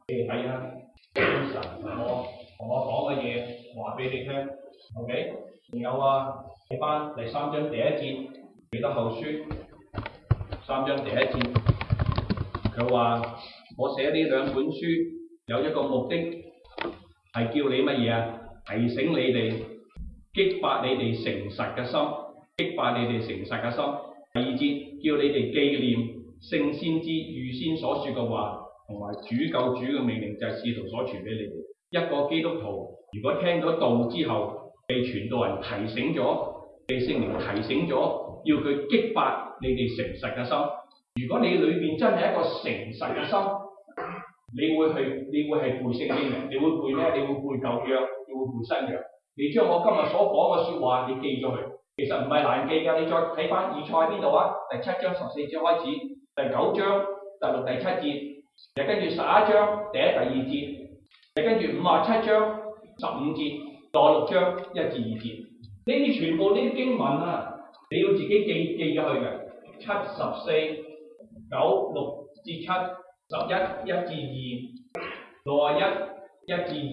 你哋睇下，神同我講嘅嘢話俾你聽 ，OK？ 仲有啊，睇翻第3章第1節，彼得後書3章第1節，佢話我寫呢2本書有一個目的，係叫你乜嘢啊？提醒你哋，激發你哋誠實嘅心，激發你哋誠實嘅心。第2節叫你哋紀念聖先知預先所說嘅話，同埋主救主嘅命令，就係使徒所傳俾你哋。一個基督徒如果聽咗道之後，被傳道人提醒咗，被聖靈提醒咗，要佢激發你哋誠實嘅心。如果你裏邊真係一個誠實嘅心，你會係背聖經嘅，你會背咩？你會背舊約，你會背新約。你將我今日所講嘅說話，你記咗佢，其實唔係難記㗎。你再睇翻以賽喺邊度啊？第7章14節開始，第9章第6、第7節，又跟住11章第1、第2節，又跟住57章15節，第6章1至2節。呢啲全部呢啲經文啊，你要自己記咗去嘅。74、9、6至7、11、1至2、61、1至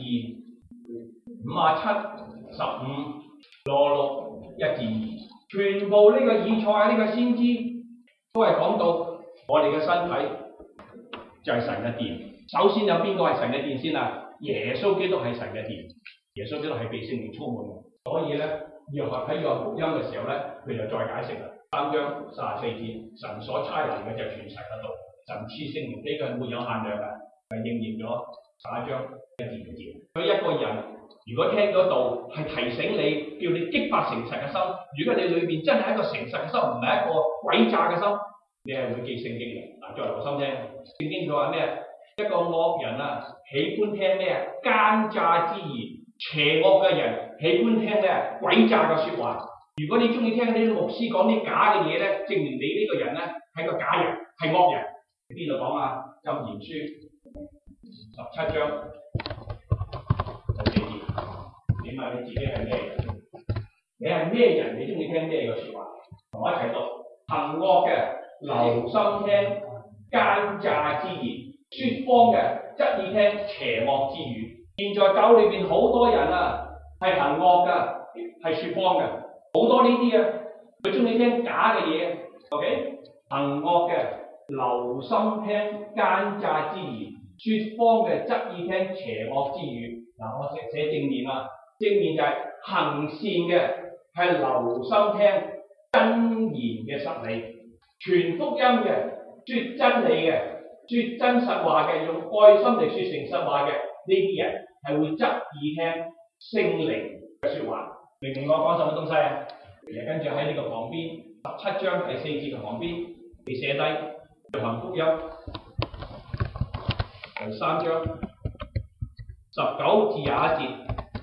2、57、15、66、1至2，全部呢個以賽呢個先知都係講到我哋嘅身體就係神嘅殿。首先有邊個係神嘅殿先啊？耶穌基督係神嘅殿，耶穌基督係被聖靈充滿嘅。所以咧，約翰喺約翰福音嘅時候咧，佢就再解釋啦。3章34節，神所差嚟嘅就係全神嘅道，神賜聖靈俾佢係沒有限量嘅，係應驗咗11章1至2節。所以一個人如果聽咗道，係提醒你，叫你激發誠實嘅心。如果你裏邊真係一個誠實嘅心，唔係一個詭詐嘅心，你係會記聖經嘅。嗱，再留心聽，聖經佢話咩？一個惡人啊，喜歡聽咩？奸詐之言。邪惡嘅人喜歡聽咩？詭詐嘅説話。如果你中意聽呢啲牧師講啲假嘅嘢咧，證明你呢個人咧係個假人，係惡人。邊度講啊？箴言書17章第4節，你問你自己係咩人？你係咩人？你中意聽咩嘅説話？同我一齊讀：行惡嘅留心聽奸詐之言，説謊嘅側耳聽邪惡之語。現在教裏邊好多人啊，係行惡㗎，係説謊嘅，好多呢啲啊，佢中意聽假嘅嘢。OK， 行惡嘅留心聽奸詐之言，説謊嘅側耳聽邪惡之語。嗱，我寫正面啦，正面就係行善嘅係留心聽真言嘅實理，傳福音嘅、説真理嘅、説真實話嘅、用愛心嚟説誠實話嘅。呢啲人係會側耳聽聖靈嘅説話，明唔明我講什麼東西啊？跟住喺呢個旁邊17章第4節嘅旁邊，你寫低約翰福音第3章19至21節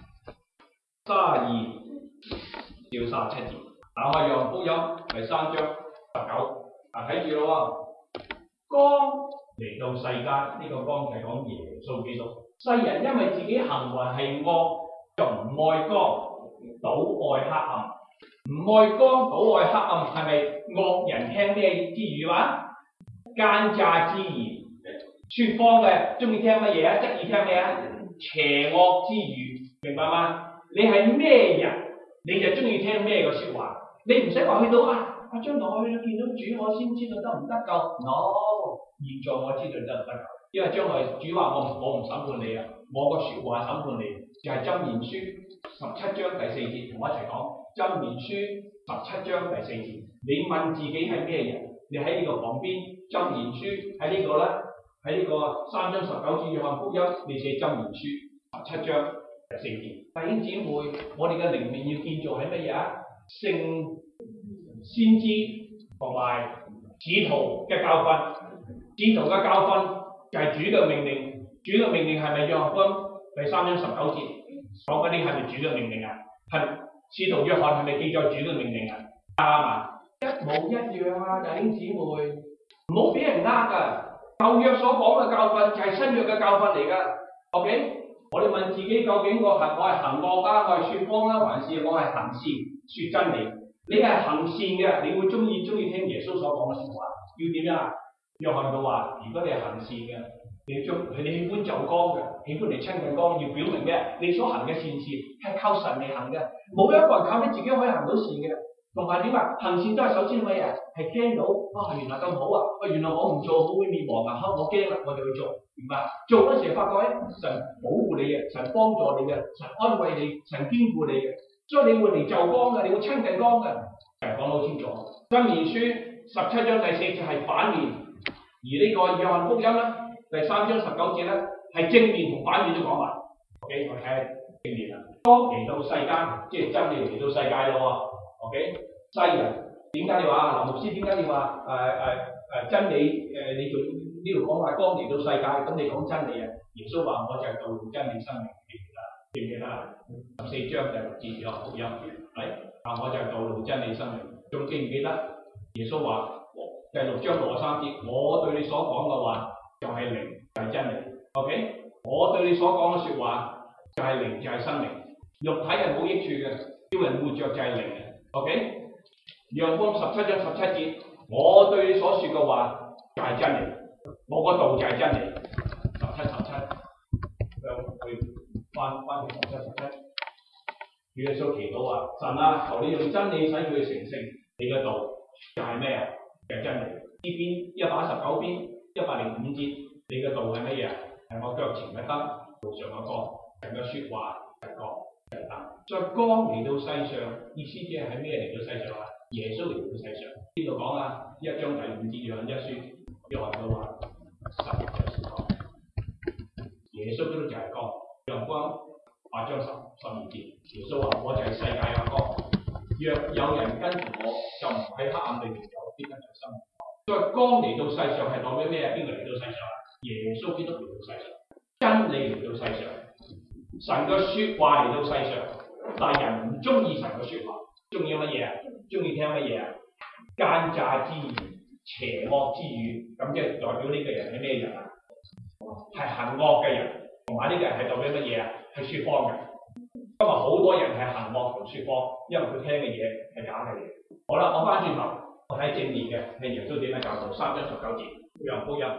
，32至37節，打開約翰福音第3章19，睇住咯喎，光嚟到世間，呢、這個光係講耶穌基督。世人因為自己行為係惡，就唔愛光，倒愛黑暗。唔愛光，倒愛黑暗，係咪惡人聽咩之語啊？奸詐之言，説謊嘅，中意聽乜嘢啊？側耳聽咩啊？邪惡之語，明白嗎？你係咩人，你就中意聽咩嘅説話。你唔使話去到啊，將來我去到見到主，我先知道得唔得救。No， 現在我知道得唔得救。因為將來主話我唔審判你啊，我個説話審判你，就係、是、箴言書17章第4節，同我一齊講箴言書17章第4節。你問自己係咩人？你喺呢個旁邊箴言書喺呢個咧，喺呢個3章19節約翰福音，你寫箴言書17章第4節。弟兄姊妹，我哋嘅靈命要建造喺乜嘢啊？聖先知同埋使徒嘅教訓，使徒嘅教訓。就係主嘅命令，主嘅命令係咪約翰福音第3章19節講嗰啲係咪主嘅命令啊？係使徒約翰係咪記載主嘅命令啊？啱啊，一模一樣啊！弟兄姊妹，唔好俾人呃㗎。舊約所講嘅教訓就係新約嘅教訓嚟㗎。OK， 我哋問自己究竟我係行惡啊，我係説謊啦，還是我係行善説真理？你係行善嘅，你會中意聽耶穌所講嘅説話。要點樣啊？約翰佢話：如果你係行善嘅， 你要將佢哋喜歡就光嘅，喜歡嚟親近光，要表明咩？你所行嘅善事係靠神嚟行嘅，冇一個人靠你自己可以行到善嘅。同埋點啊？行善都係首先乜嘢？係驚到原來咁好啊！原來我唔做我會滅亡啊！我驚啦，我就去做，明白？做嗰時發覺神保護你嘅，神幫助你嘅，神安慰你，神堅固你嘅，所以你會嚟就光嘅，你會親近光嘅。講得好清楚，箴言書17章第4節係反面，而呢個約翰福音咧第3章19節咧係正面同反面都講埋。OK， 我睇下正面啦。光嚟到世間，即係真理嚟到世界咯。OK， 世人點解你話林牧師點解你話真理你仲呢度講話光嚟到世界，咁你講真理啊？耶穌話我就係道路真理生命，記唔記得？14章第6節約翰福音係我就係道路真理生命，仲記唔記得？耶穌話第6章63節，我對你所講嘅話就係靈，就係真理。OK， 我對你所講嘅説話就係靈，就係生命，肉體係冇益處嘅，叫人活着就係靈嘅。OK， 約翰17章17節，我對你所說嘅話就係真理，我個道就係真理。17去翻去17，主耶穌祈禱話：神啊，求你用真理使佢成聖，你嘅道就係咩啊？就係真理。呢邊119篇105節，你嘅道係乜嘢啊？係我腳前嘅燈，路上嘅光。神嘅説話係光，係燈。所以光嚟到世上，意思即係咩嚟到世上啊？耶穌嚟到世上。邊度講啊？1章第5節約翰一書，約翰都話神就是光，耶穌基督就係光。陽光8章12節，耶穌話：我就係世界嘅光。若有人跟從我，就唔喺黑暗裏面有，必得着生命。所以光嚟到世上係代表咩啊？邊個嚟到世上啊？耶穌基督嚟到世上，真理嚟到世上，神嘅説話嚟到世上。但係人唔中意神嘅説話，中意乜嘢啊？中意聽乜嘢啊？奸詐之言、邪惡之語，咁即係代表呢個人係咩人啊？係行惡嘅人。同埋呢個人係代表乜嘢啊？係説謊嘅。今日好多人係行惡同説謊，因為佢聽嘅嘢係假嘅嘢。好啦，我翻轉頭，我睇正面嘅係耶穌點樣教導。3章19節，約翰福音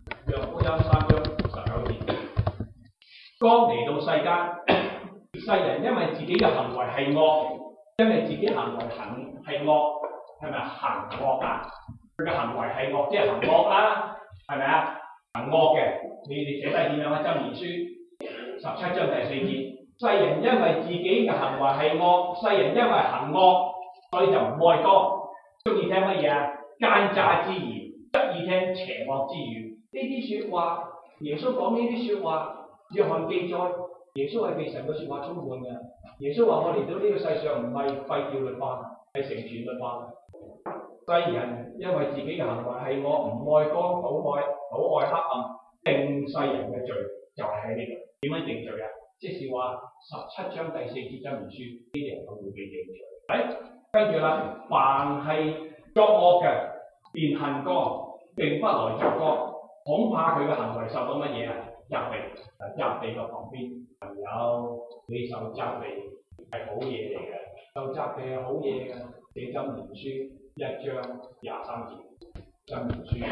3章19節，光嚟到世間，世人因為自己嘅行為係惡，因為自己行為係惡，係咪行惡啊？佢嘅行為係惡，即係行惡啦，係咪啊？行惡嘅，你哋寫低點樣啊？箴言書17章第4節，世人因為自己嘅行為係惡，世人因為行惡，所以就唔愛光，中意聽乜嘢啊？奸詐之言，側意聽邪惡之語。呢啲説話，耶穌講呢啲説話，約翰記載，耶穌係被神嘅説話充滿嘅。耶穌話：我嚟到呢個世上唔係廢掉律法，係成全律法。世人因為自己嘅行為係惡，唔愛光，討愛黑暗，定世人嘅罪就係喺呢度。點樣定罪啊？即是話17章第4節箴言書，呢啲人會被定罪。跟住啦，凡係作惡嘅，便恨光，並不來作光，恐怕佢嘅行為受到乜嘢啊？責備。責備嘅旁邊，朋友，你受責備係好嘢嚟嘅，受責備係好嘢嘅。寫箴言書1章23節，箴言書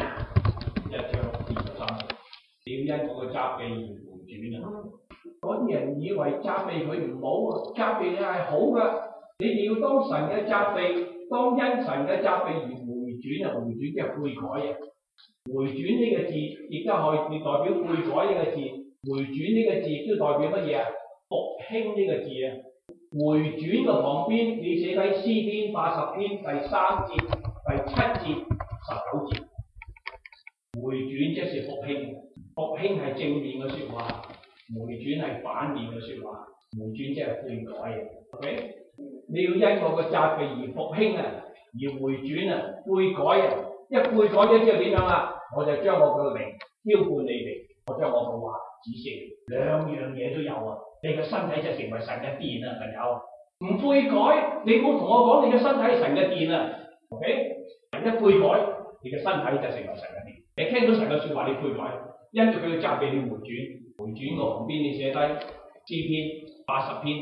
1章23節，點因嗰個責備而回轉啊？嗰啲人以為責備佢唔好，責備你係好嘅，你哋要當神嘅責備，當因神嘅責備而回轉啊！回轉即係悔改啊！回轉呢個字亦都可以代表悔改呢個字，回轉呢個字亦都代表乜嘢啊？復興呢個字啊！回轉嘅旁邊，你寫喺詩篇80篇第3節、第7節、19節。回轉即是復興，復興係正面嘅説話，回轉係反面嘅説話。回轉即係悔改嘅。OK， 你要因我嘅責備而復興啊，而回轉啊，悔改啊。一悔改咗之後點樣啊？我就將我嘅靈澆灌你哋，我將我嘅話指示，兩樣嘢都有啊。你嘅身體就成為神嘅殿啊，朋友。唔悔改，你唔好同我講你嘅身體係神嘅殿啊。OK， 一悔改，你嘅身體就成為神嘅殿。你聽到神嘅説話，你悔改，因住佢嘅責備，你回轉。回轉個旁邊，你寫低詩篇80篇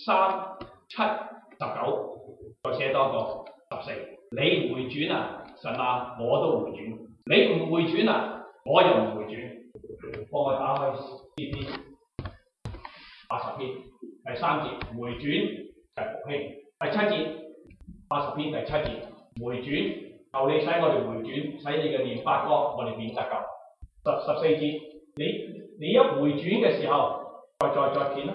3、7、19，再寫多個14。你回轉啊，神啊，我都回轉；你唔回轉啊，我又唔回轉。 幫我打開詩篇80篇第3節，回轉就係復興。第7節80篇第7節，回轉，求你使我哋回轉，使你嘅臉發光，我哋便得救。14節，你一回轉嘅時候，再見啦。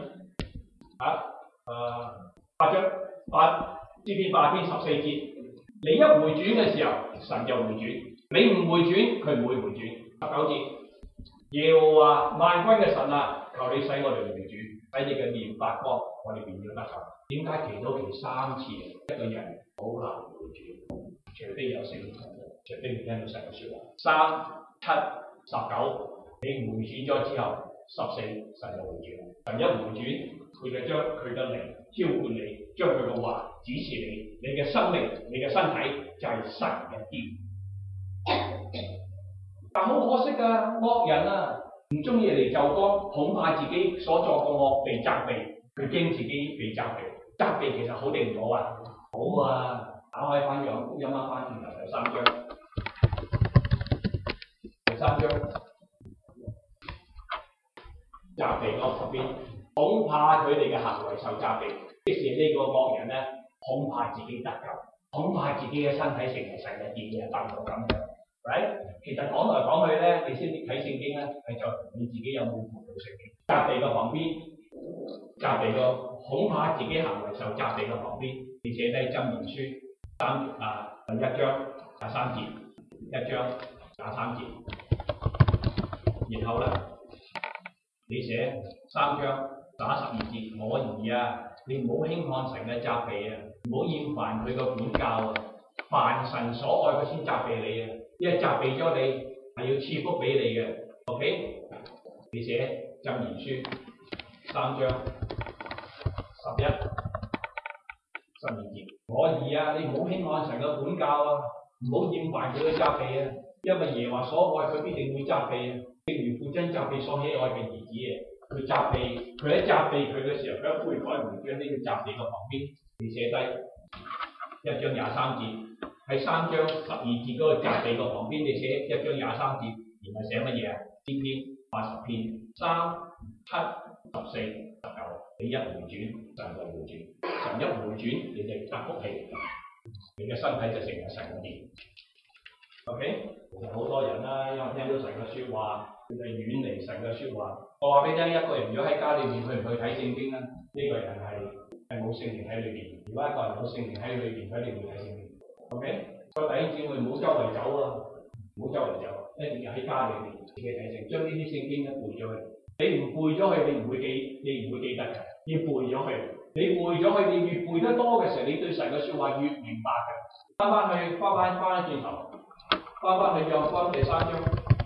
詩篇80篇14節，你一回轉嘅時候，神就回轉；你唔回轉，佢唔會回轉。19節，耶和華萬軍嘅神啊，求你使我哋回轉，使你嘅面發光，我哋便要得救。點解祈禱祈3次，一個人好難回轉？除非有聖靈，除非你聽到神嘅説話。3、7、19，你回轉咗之後，14神就回轉。神一回轉，佢就將佢嘅靈澆灌你，將佢嘅話指示你，你嘅生命、你嘅身體就係神嘅殿。但好可惜啊，惡人啊，唔中意嚟就光，恐怕自己所作嘅惡被責備，佢驚自己被責備。責備其實好定唔好啊？好啊！打開翻《約翰福音》翻轉頭第3章，責備嗰邊，恐怕佢哋嘅行為受責備，即是呢個惡人咧，恐怕自己得救，恐怕自己嘅身體成為神嘅殿嘅，達到咁樣。right？ 其實講來講去咧，你先睇聖經咧，係就你自己有冇輔導聖經。責備嘅旁邊，責備個恐怕自己行為受責備嘅旁邊，你寫低箴言書1章23節，1章23節，然後咧你寫3章12節，我兒啊，你唔好輕看神嘅責備啊，唔好厭煩佢嘅管教啊，凡神所愛佢先責備你啊，因為責備咗你係要賜福俾你嘅 ，OK？ 你寫箴言書3章11、12節，我兒啊，你唔好輕看神嘅管教啊，唔好厭煩佢嘅責備啊，因為耶和華所愛佢必定會責備啊，正如父親責備所喜愛嘅兒子啊，佢責備佢喺責備佢嘅時候，佢一悔改唔將呢個責備嘅旁邊，你寫低1章23節，喺3章12節嗰個責備嘅旁邊，你寫1章23節，然後寫乜嘢啊？詩篇80篇3、7、14、19，你一回轉，神就回轉，神一回轉，你就得福氣，你嘅身體就成為神嘅殿。OK， 其實好多人啦，因為聽到神嘅説話，佢哋遠離神嘅説話。我話俾你聽，一個人如果喺家裏面，佢唔去睇聖經咧，呢個人係冇聖靈喺裏邊。如果一個人有聖靈喺裏邊，佢一定會睇聖經。OK， 個弟兄姊妹唔好周圍走啊，唔好周圍走，一定要喺家裏面自己睇聖經，將呢啲聖經咧背咗佢。你唔背咗佢，你唔會記得嘅。要背咗佢，你背咗佢，你越背得多嘅時候，你對神嘅説話越明白嘅。翻返轉頭，翻返去約翰福音第3章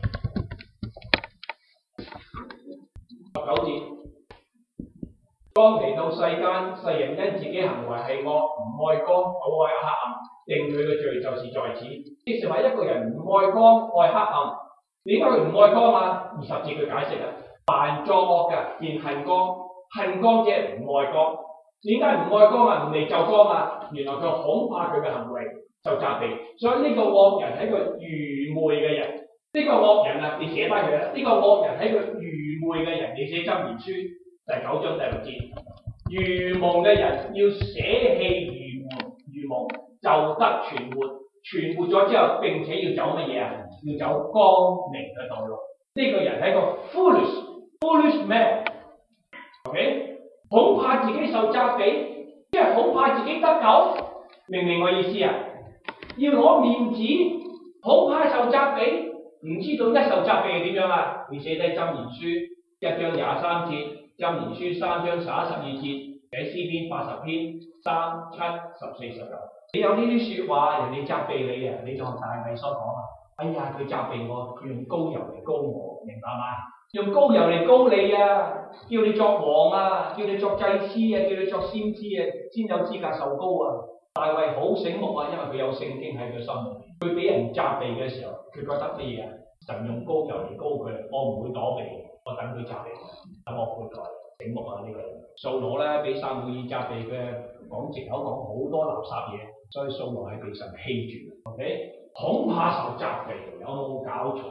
19節，光嚟到世間，世人因自己行為係惡，唔愛光，好愛黑暗，定佢嘅罪就是在此。即是話一個人唔愛光，愛黑暗，點解佢唔愛光啊？20節佢解釋啊，凡作惡嘅便恨光，恨光即係唔愛光。點解唔愛光啊？唔嚟就光啊？原來佢恐怕佢嘅行為受責備，所以呢個惡人係一個愚昧嘅人。呢個惡人啊，你寫翻佢啦。呢個惡人係一個愚昧嘅人，你寫箴言書第9章第6節。愚蒙嘅人要捨棄愚蒙，就得存活。存活咗之後，並且要走乜嘢啊？要走光明嘅道路。呢個人係一個 foolish man。OK， 恐怕自己受責備，即係恐怕自己得救。明唔明我意思啊？要攞面子，恐怕受責備，唔知道一受責備係點樣啊？你寫低箴言書1章23節，箴言書3章11、12節，寫詩篇80篇3、7、14、19。你有呢啲説話，人哋責備你啊，你就同大衛所講啊，哎呀，佢責備我，用膏油嚟膏我，明白嗎？用膏油嚟膏你啊，叫你作王啊，叫你作祭司啊，叫你作先知啊，先有資格受膏啊。大衛好醒目啊，因為佢有聖經喺佢心裏。佢俾人責備嘅時候，佢覺得乜嘢啊？神用膏油嚟膏佢，我唔會躲避，我等佢責備，等我悔改。醒目啊呢個人。掃羅咧俾撒母耳責備嘅，講藉口講好多垃圾嘢，所以掃羅係被神棄絕。OK， 恐怕受責備，有冇搞錯啊？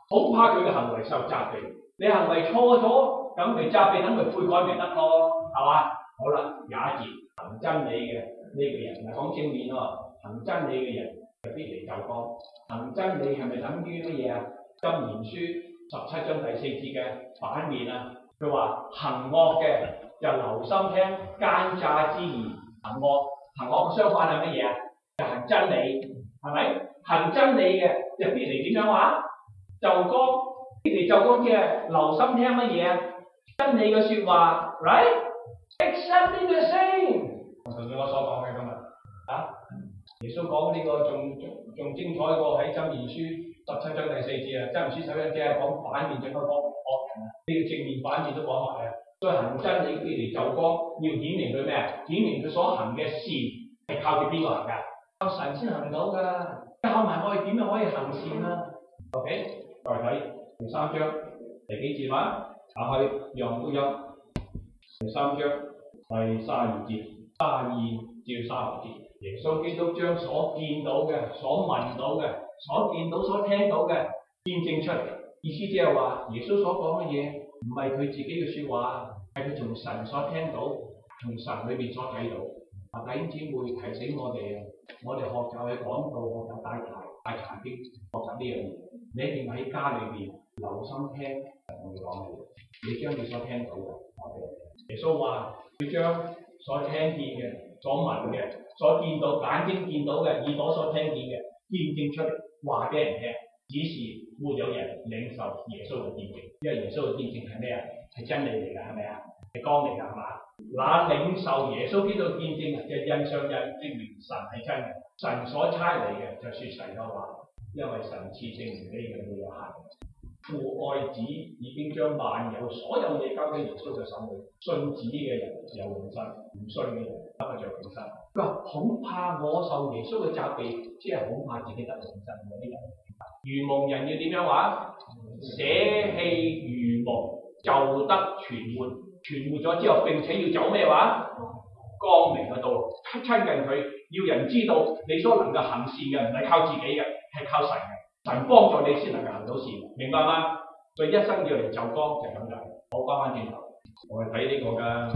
恐怕佢嘅行為受責備。你行為錯咗，咁咪責備，等佢悔改咪得咯，係嘛？好啦，廿一節，行真理嘅呢個人，講正面喎，行真理嘅人就必嚟就光。行真理係咪等於乜嘢啊？箴言書17章第4節嘅反面啊，佢話行惡嘅就留心聽奸詐之言，行惡嘅相反係乜嘢啊？就行真理，係咪？行真理嘅就必嚟點樣話？就光，必嚟就光嘅留心聽乜嘢啊？真理嘅説話 ，right？Exactly the same。同樣我所講嘅今日啊，耶穌講呢個仲精彩過喺箴言書17章第4節啊！箴言書11章只係講反面，淨係講惡人啊，呢個正面反面都講埋啊。所以行真理必嚟就光，要顯明佢咩啊？顯明佢所行嘅善係靠住邊個行㗎？靠神先行到㗎，靠埋我哋點樣可以行善啊 ？OK， 再睇第3章第幾節話？打開約翰福音第3章第32節，32至36節，耶穌基督將所見到嘅、所聞到嘅、所見到、所聽到嘅見證出嚟。意思即係話，耶穌所講嘅嘢唔係佢自己嘅説話，係佢從神所聽到、從神裏邊所睇到。弟兄姊妹提醒我哋啊，我哋學習去講道、學習大查經、學習呢樣嘢，你一定喺家裏邊留心聽我哋講嘅嘢，你將你所聽到嘅，耶穌話佢將所聽見嘅、所聞嘅、所見到眼睛見到嘅、耳朵所聽見嘅見證出嚟，話俾人聽。只是沒有人領受耶穌嘅見證，因為耶穌嘅見證係咩啊？係真理嚟㗎，係咪啊？係光嚟㗎，係嘛？那領受耶穌基督嘅見證，就印上印證明神係真嘅，神所差嚟嘅就説神嘅話，因為神賜聖靈俾人會有限。父愛子已經將萬有所有嘢交俾耶穌嘅手裏，信子嘅人有永生，唔信嘅人得唔着永生。佢話恐怕我受耶穌嘅責備，即係恐怕自己得永生嗰啲人。愚蒙人要點樣話？捨棄愚蒙就得存活，存活咗之後並且要走咩話？光明嘅道路，親近佢，要人知道你所能夠行善嘅唔係靠自己嘅，係靠神嘅。神幫助你先能夠行到善，明白嗎？所以一生要嚟就光就咁解。好，翻轉頭，我哋睇呢個嘅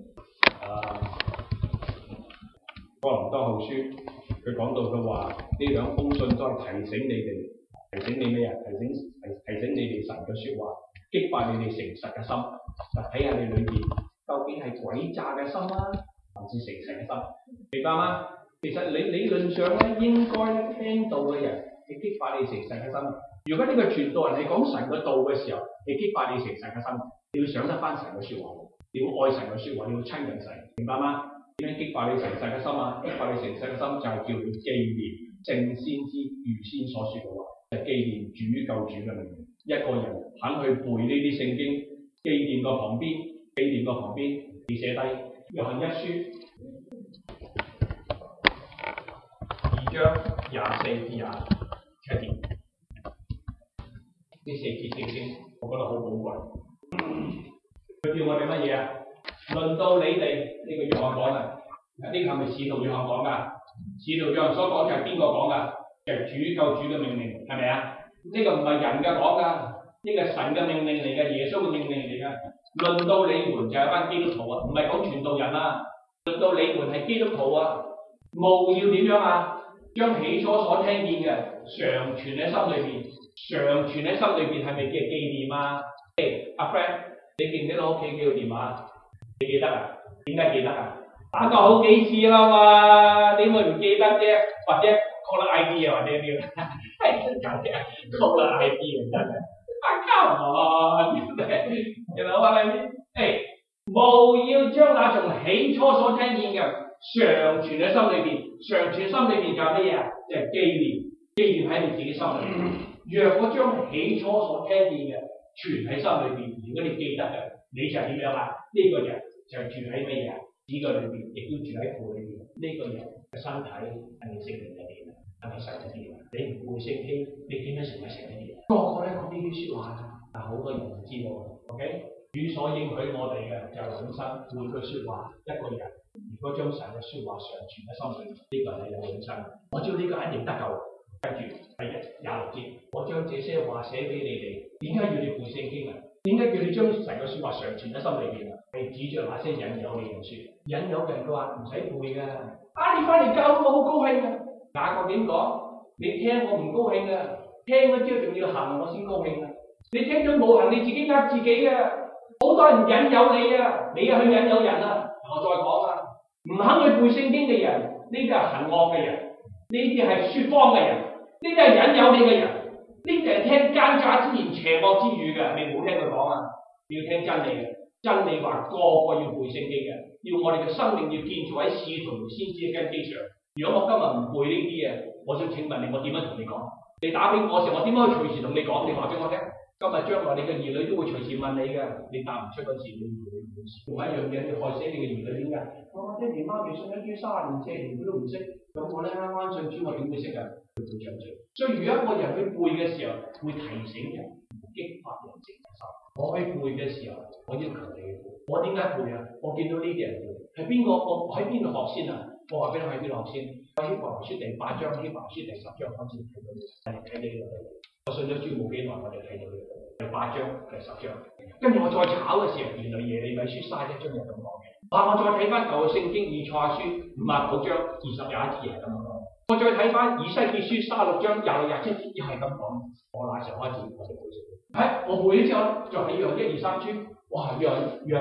哥林多後書，佢講到佢話呢兩封信都係提醒你哋。提醒你咩啊？提醒你哋神嘅説話，激發你哋誠實嘅心。嗱，睇下你裏邊究竟係詭詐嘅心啦，還是誠實嘅心？明白嗎？其實你理論上咧，應該聽到嘅人係激發你誠實嘅心。如果呢個傳道人係講神嘅道嘅時候，係激發你誠實嘅心，你要想得翻神嘅説話，你要愛神嘅説話，你要親近神，明白嗎？點樣激發你誠實嘅心啊？激發你誠實嘅心就係叫你記念正先知預先所説嘅話。就紀念主救主嘅命令，一個人肯去背呢啲聖經，紀念個旁邊，你寫低約翰一書2章24至27節，呢4節聖經，我覺得好寶貴。佢叫我哋乜嘢啊？論到你哋呢個約翰講啊，呢個係咪使徒約翰講㗎？使徒約翰所講就係邊個講㗎？就係主救主嘅命令，係咪啊？呢個唔係人嘅講㗎，呢個係神嘅命令嚟嘅，耶穌嘅命令嚟嘅。論到你們就係班基督徒啊，唔係講傳道人啊。論到你們係基督徒啊，務要點樣啊？將起初所聽見嘅常存喺心裏邊，常存喺心裏邊係咪叫紀念啊？阿 friend， 你記唔記得屋企幾個電話？你記得啊？點解記得啊？打過好幾次啦嘛，點會唔記得啫？或者caller ID 啊，或者啲係真假嘅 caller ID 真係，come on，you know what I mean？務要將那從起初所聽見嘅常存喺心裏邊，常存心裏邊就係乜嘢啊？就係紀念喺你自己心裏邊。若果將起初所聽見嘅存喺心裏邊，如果你記得嘅，你就係點樣啊？呢個人就係住喺乜嘢啊？子個裏邊，亦都住喺父裏邊。呢個人嘅身體係咪聖靈嘅殿啊？係咪神嘅殿啊？你唔會聖經，你點樣成為神嘅殿啊？個個咧講呢啲説話，但好多人唔知道。OK， 主所應許我哋嘅就係永生。換句説話，一個人如果將神嘅説話常存喺心裏，呢個人係有永生。我知道呢個人一定得救， 跟住第26節，我將這些話寫俾你哋，點解要你背聖經啊？點解叫你將神嘅説話常存喺心裏邊啊？係指著那些引誘你嘅説，引誘人嘅話唔使背㗎。你翻嚟教我好高興啊！雅各點講？你聽我唔高興啊，聽咗之後仲要行我先高興啊！你聽咗冇行，你自己呃自己啊！好多人引誘你啊，你去引誘人啊！我再講啊，唔肯去背聖經嘅人，呢啲係行惡嘅人，呢啲係説謊嘅人，呢啲係引誘你嘅人，呢啲係聽奸詐之言、邪惡之語嘅，你唔好聽佢講啊！你要聽真理嘅，真理話個個要背聖經嘅，要我哋嘅生命要建造喺使徒同先知嘅根基上。如果我今日唔背呢啲嘢，我想請問你，我點樣同你講？你打俾我時，我點樣隨時同你講？你話俾我聽。今日將來你嘅兒女都會隨時問你嘅，你答唔出嗰時，你唔會唔識。同一樣嘢，你害死你嘅兒女點解？爹哋媽咪信咗主30年、40年，佢都唔識，咁我咧啱啱信主，我點會識啊？佢會長進。所以如果一個人去背嘅時候，會提醒人、激發人誠心。我去背嘅時候，我要求你去背。我點解背啊？我見到呢啲人背，係邊個？我喺邊度學先啊？我話俾你喺邊度學先？喺希伯來書第8章、希伯來書第10章開始睇到你，睇你呢度。我信咗主冇幾耐，我就睇到你第8章、第10章。跟住我再炒嘅時候，原來耶利米書31章又咁講嘅。我再睇翻舊嘅聖經以賽亞書59章20-21節又係咁講。我再睇翻以西結書36章26-27節又係咁講。我那時候開始我就背咗。我背咗之後，就係約1、2、3書，哇！約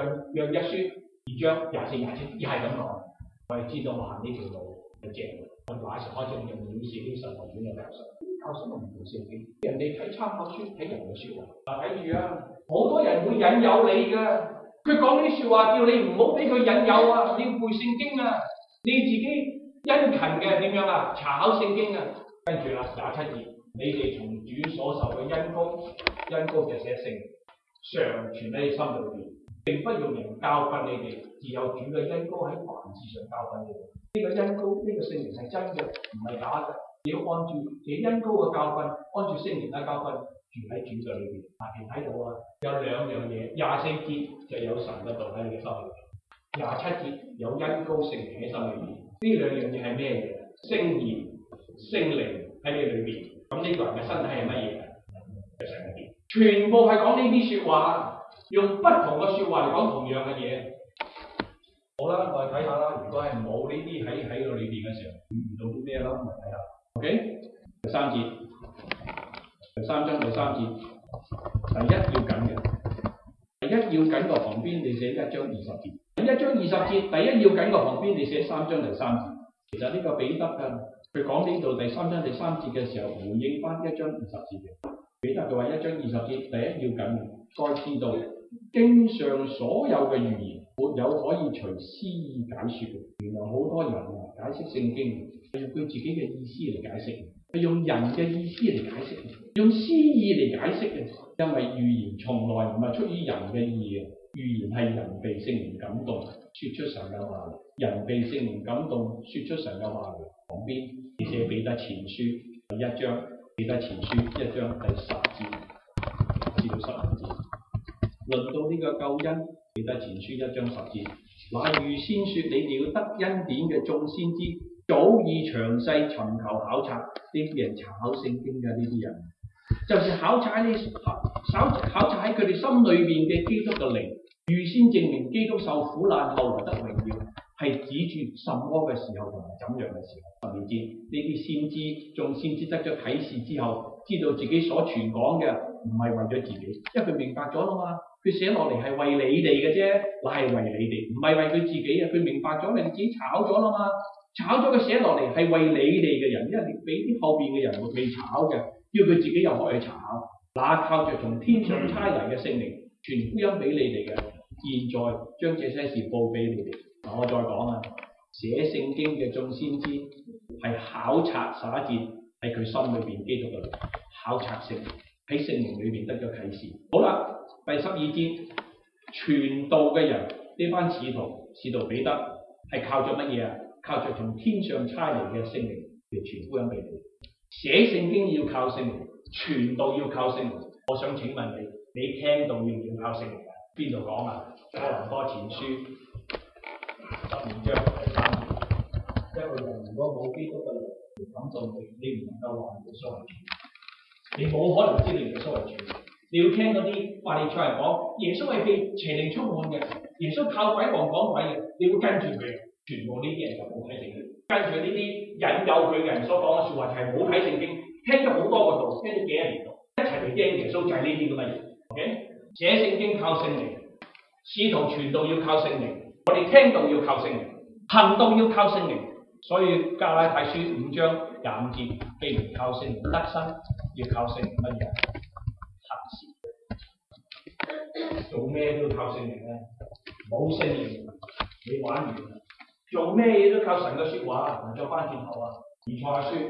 1書2章24-27又係咁講。我係知道我行呢條路係正。我那時候開始用藐視啲神學院嘅教授。教授唔背聖經，人哋睇參考書，睇人嘅説話。睇住啊，好多人會引誘你㗎。佢講啲説話，叫你唔好俾佢引誘啊！你要背聖經啊！你自己殷勤嘅點樣啊？查考聖經啊！跟住啦27節，你哋從主所受嘅恩膏就寫聖，常存喺你心裏邊，並不用人教訓你哋，自有主嘅恩膏喺凡事上教訓你哋。呢個恩膏，呢個聖靈係真嘅，唔係假嘅。你要按住這恩膏嘅教訓，按住聖靈嘅教訓住喺主嘅裏邊。你睇到啊，有兩樣嘢，24節就有神嘅道喺你嘅心裏邊，27節有恩膏聖靈喺心裏邊。呢兩樣嘢係咩嘢？聖言、聖靈喺你裏邊。咁呢個人嘅身體係乜嘢？就神嘅殿。全部係講呢啲説話，用不同嘅説話嚟講同樣嘅嘢。好啦，我哋睇下啦。如果係冇呢啲喺個裏邊嘅時候，會遇到啲咩啦？我哋睇下。OK， 第3節，第3章第3節，第一要緊嘅，第一要緊個旁邊你寫1章20節，第1章20節，第一要緊個旁邊你寫3章第3節。其實呢個彼得㗎，佢講呢度第3章第3節嘅時候，回應翻1章20節嘅。彼得佢話1章20節，第一要緊嘅，該知道經上所有嘅預言，沒有可以隨私意解説嘅。原來好多人啊，解釋聖經係用佢自己嘅意思嚟解釋，係用人嘅意思嚟解釋，用私意嚟解釋嘅。因為預言從來唔係出於人嘅意嘅，預言係人被聖靈感動，説出神嘅話嚟。人被聖靈感動，説出神嘅話嚟。旁邊你寫彼得前書第1章，彼得前書1章第10節至到15節，論到呢個救恩，彼得前書1章10節，那預先説你哋要得恩典嘅眾先知，早已詳細尋求考察。呢啲人查考聖經嘅呢啲人，就是考察喺佢哋心裏面嘅基督嘅靈，預先證明基督受苦難後來得榮耀，係指住什麼嘅時候同埋怎樣嘅時候。12節，呢啲先知眾先知得咗啟示之後，知道自己所傳講嘅唔係為咗自己，因為佢明白咗啦嘛。佢寫落嚟係為你哋嘅啫，乃係為你哋，唔係為佢自己啊！佢明白咗，你自己炒咗啦嘛。炒咗佢寫落嚟係為你哋嘅人，因為你俾啲後邊嘅人會被炒嘅，要佢自己又可以查考。那靠着從天上差嚟嘅聖靈傳福音俾你哋嘅，現在將這些事報俾你哋。我再講啊，寫聖經嘅眾先知係考察撒節喺佢心裏邊基督嘅考察性，喺聖靈裏邊得咗啟示。好啦，第12節，傳道嘅人呢班使徒彼得係靠着乜嘢啊？靠着從天上差嚟嘅聖靈嚟傳福音俾你。寫聖經要靠聖靈，傳道要靠聖靈。我想請問你，你聽道要唔要靠聖靈啊？邊度講啊？哥林多前書12章第3節，一個人如果冇基督嘅靈， 諗到你唔能夠話耶穌係主，你冇可能知道耶穌係主。你要聽嗰啲法利賽人講耶穌係被邪靈充滿嘅，耶穌靠鬼王講鬼嘅，你會跟住佢。全部呢啲人就冇睇聖經，跟住呢啲引誘佢嘅人所講嘅説話就係冇睇聖經，聽咗好多個道，聽咗幾多年道，一齊嚟驚耶穌就係呢啲咁嘅嘢。OK， 寫聖經靠聖靈，使徒傳道要靠聖靈，我哋聽道要靠聖靈，行道要靠聖靈。所以加拉太書5章25節，既然靠聖靈得生，要靠聖靈乜嘢？行事。做咩都要靠聖靈咧？冇聖靈，你玩完啦。做咩嘢都靠神嘅説話，再翻轉頭啊！以賽亞書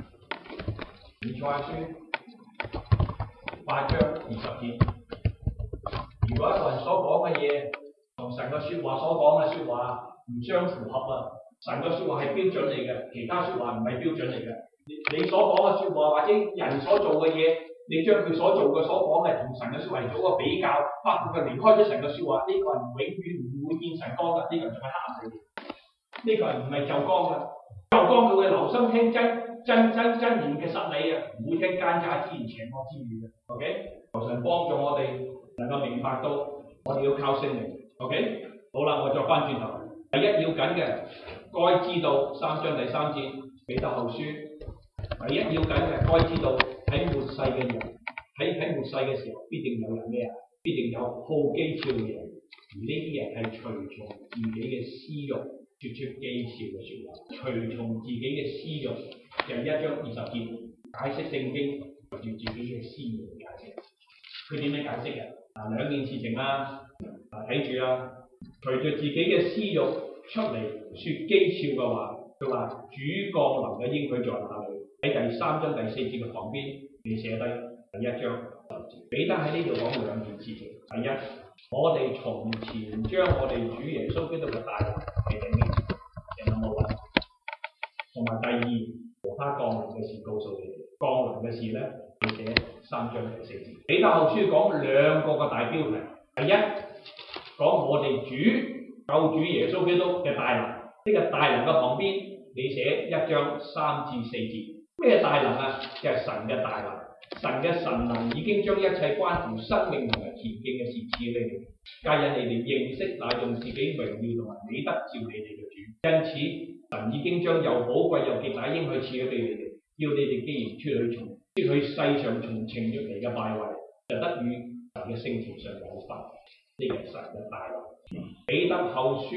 8章20節，如果一個人所講嘅嘢同神嘅説話所講嘅説話唔相符合啊，神嘅説話係標準嚟嘅，其他説話唔係標準嚟嘅。你所講嘅説話或者人所做嘅嘢，你將佢所做嘅所講嘅同神嘅説話嚟做個比較，包括佢離開咗神嘅説話，呢個人永遠唔會見神光㗎，呢個人仲係黑暗裏邊。呢個人唔係就光㗎，就光佢會留心聽真言嘅實理啊，唔會聽奸詐之言、邪惡之語嘅。OK， 求神幫助我哋能夠明白到，我哋要靠聖靈。OK， 好啦，我再翻轉頭，第一要緊嘅，該知道3章第3節，彼得後書，第一要緊嘅，該知道喺末世嘅人，喺末世嘅時候，必定有人咩啊？必定有好譏誚嘅人，而呢啲人係隨從自己嘅私慾。說出譏誚嘅説話，隨從自己嘅私慾，就係1章20節解釋聖經，隨住自己嘅私慾嚟解釋。佢點樣解釋嘅？兩件事情啦，睇住啦，隨住自己嘅私慾出嚟説譏誚嘅話，佢話主降臨嘅應許在哪裡？喺第3章第4節嘅旁邊，你寫低第1章10節。彼得喺呢度講兩件事情，第一，我哋從前將我哋主耶穌基督嘅大能嘅頂面前，有冇啊？同埋第二，和他降臨嘅事告訴你哋，降臨嘅事咧，你寫3章第4節。彼得後書講兩個嘅大標題，第一講我哋救主耶穌基督嘅大能，呢、這個大能嘅旁邊你寫1章3至4節。咩大能啊？就係神嘅大能。神嘅神能已經將一切關乎生命同埋前進嘅事賜俾你哋，皆引你哋認識那用自己榮耀同埋美德召你哋嘅主。因此，神已經將又寶貴又極大應許賜咗俾你哋，要你哋既然脫去世上從情慾嚟嘅敗壞，就得與神嘅聖召上有份。呢個係神嘅大能。彼得後書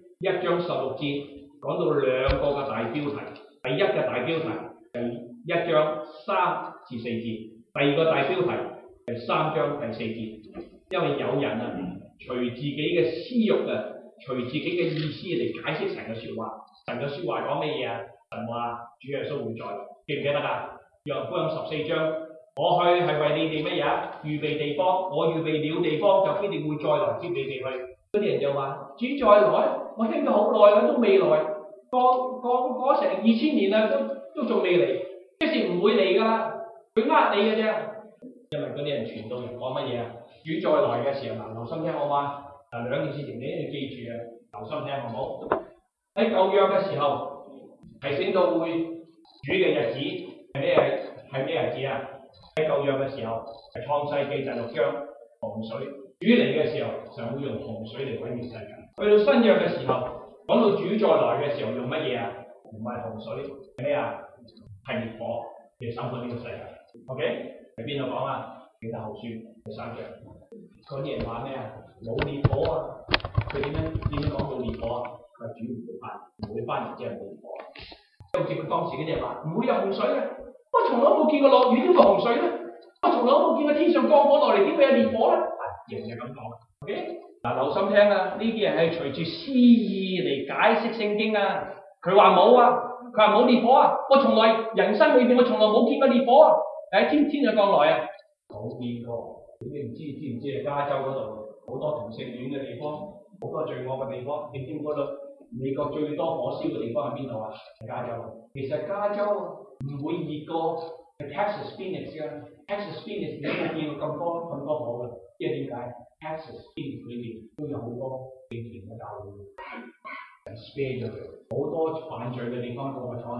1章16節講到兩個嘅大標題，第一嘅大標題係1章3至4節，第二個大標題係3章第4節。因為有人啊，隨自己嘅私慾啊，隨自己嘅意思嚟解釋神嘅説話。神嘅説話講咩嘢啊？神話主耶穌會再來，記唔記得㗎？約翰福音14章，我去係為你哋乜嘢？預備地方，我預備了地方，就必定會再來接你哋去。嗰啲人就話：主再來，我聽咗好耐啦，都未來，過成2000年啦，都仲未嚟，即是唔會嚟㗎啦。佢呃你嘅啫，因為嗰啲人傳道人講乜嘢啊？主再來嘅時候，留心聽好嗎？兩件事情你一定要記住啊，留心聽好唔好？喺舊約嘅時候，提醒到會主嘅日子係咩日子啊？喺舊約嘅時候，係創世記第6章洪水，主嚟嘅時候，神會用洪水嚟毀滅世界。去到新約嘅時候，講到主再來嘅時候，用乜嘢啊？唔係洪水，係咩啊？係烈火嚟審判呢個世界。OK， 喺邊度講啊？彼得後書第3章。嗰啲人話咩啊？冇烈火啊！佢點樣講冇烈火啊？佢話主唔會翻嚟，即係冇烈火。好似佢當時嗰啲人話唔會有洪水嘅，我從來冇見過落雨點會洪水咧，我從來冇見過天上降火落嚟點會有烈火咧？人就咁講。OK， 留心聽啊！呢啲人係隨住私意嚟解釋聖經啊。佢話冇啊，佢話冇烈火啊，我從來人生裏邊我從來冇見過烈火啊！喺天上降來啊！冇見過。你唔知唔知啊？加州嗰度好多同性戀嘅地方，好多罪惡嘅地方。你知唔知道美國最多火燒嘅地方係邊度啊？係加州。其實加州唔會熱過 Texas Phoenix 㗎。Texas Phoenix 你冇見過咁多火㗎？即係點解 Texas Phoenix 裏面都有好多敬虔嘅教會，spare 咗佢。好多犯罪嘅地方，我坐喺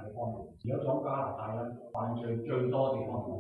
方面，如果講加拿大咧，犯罪最多地方係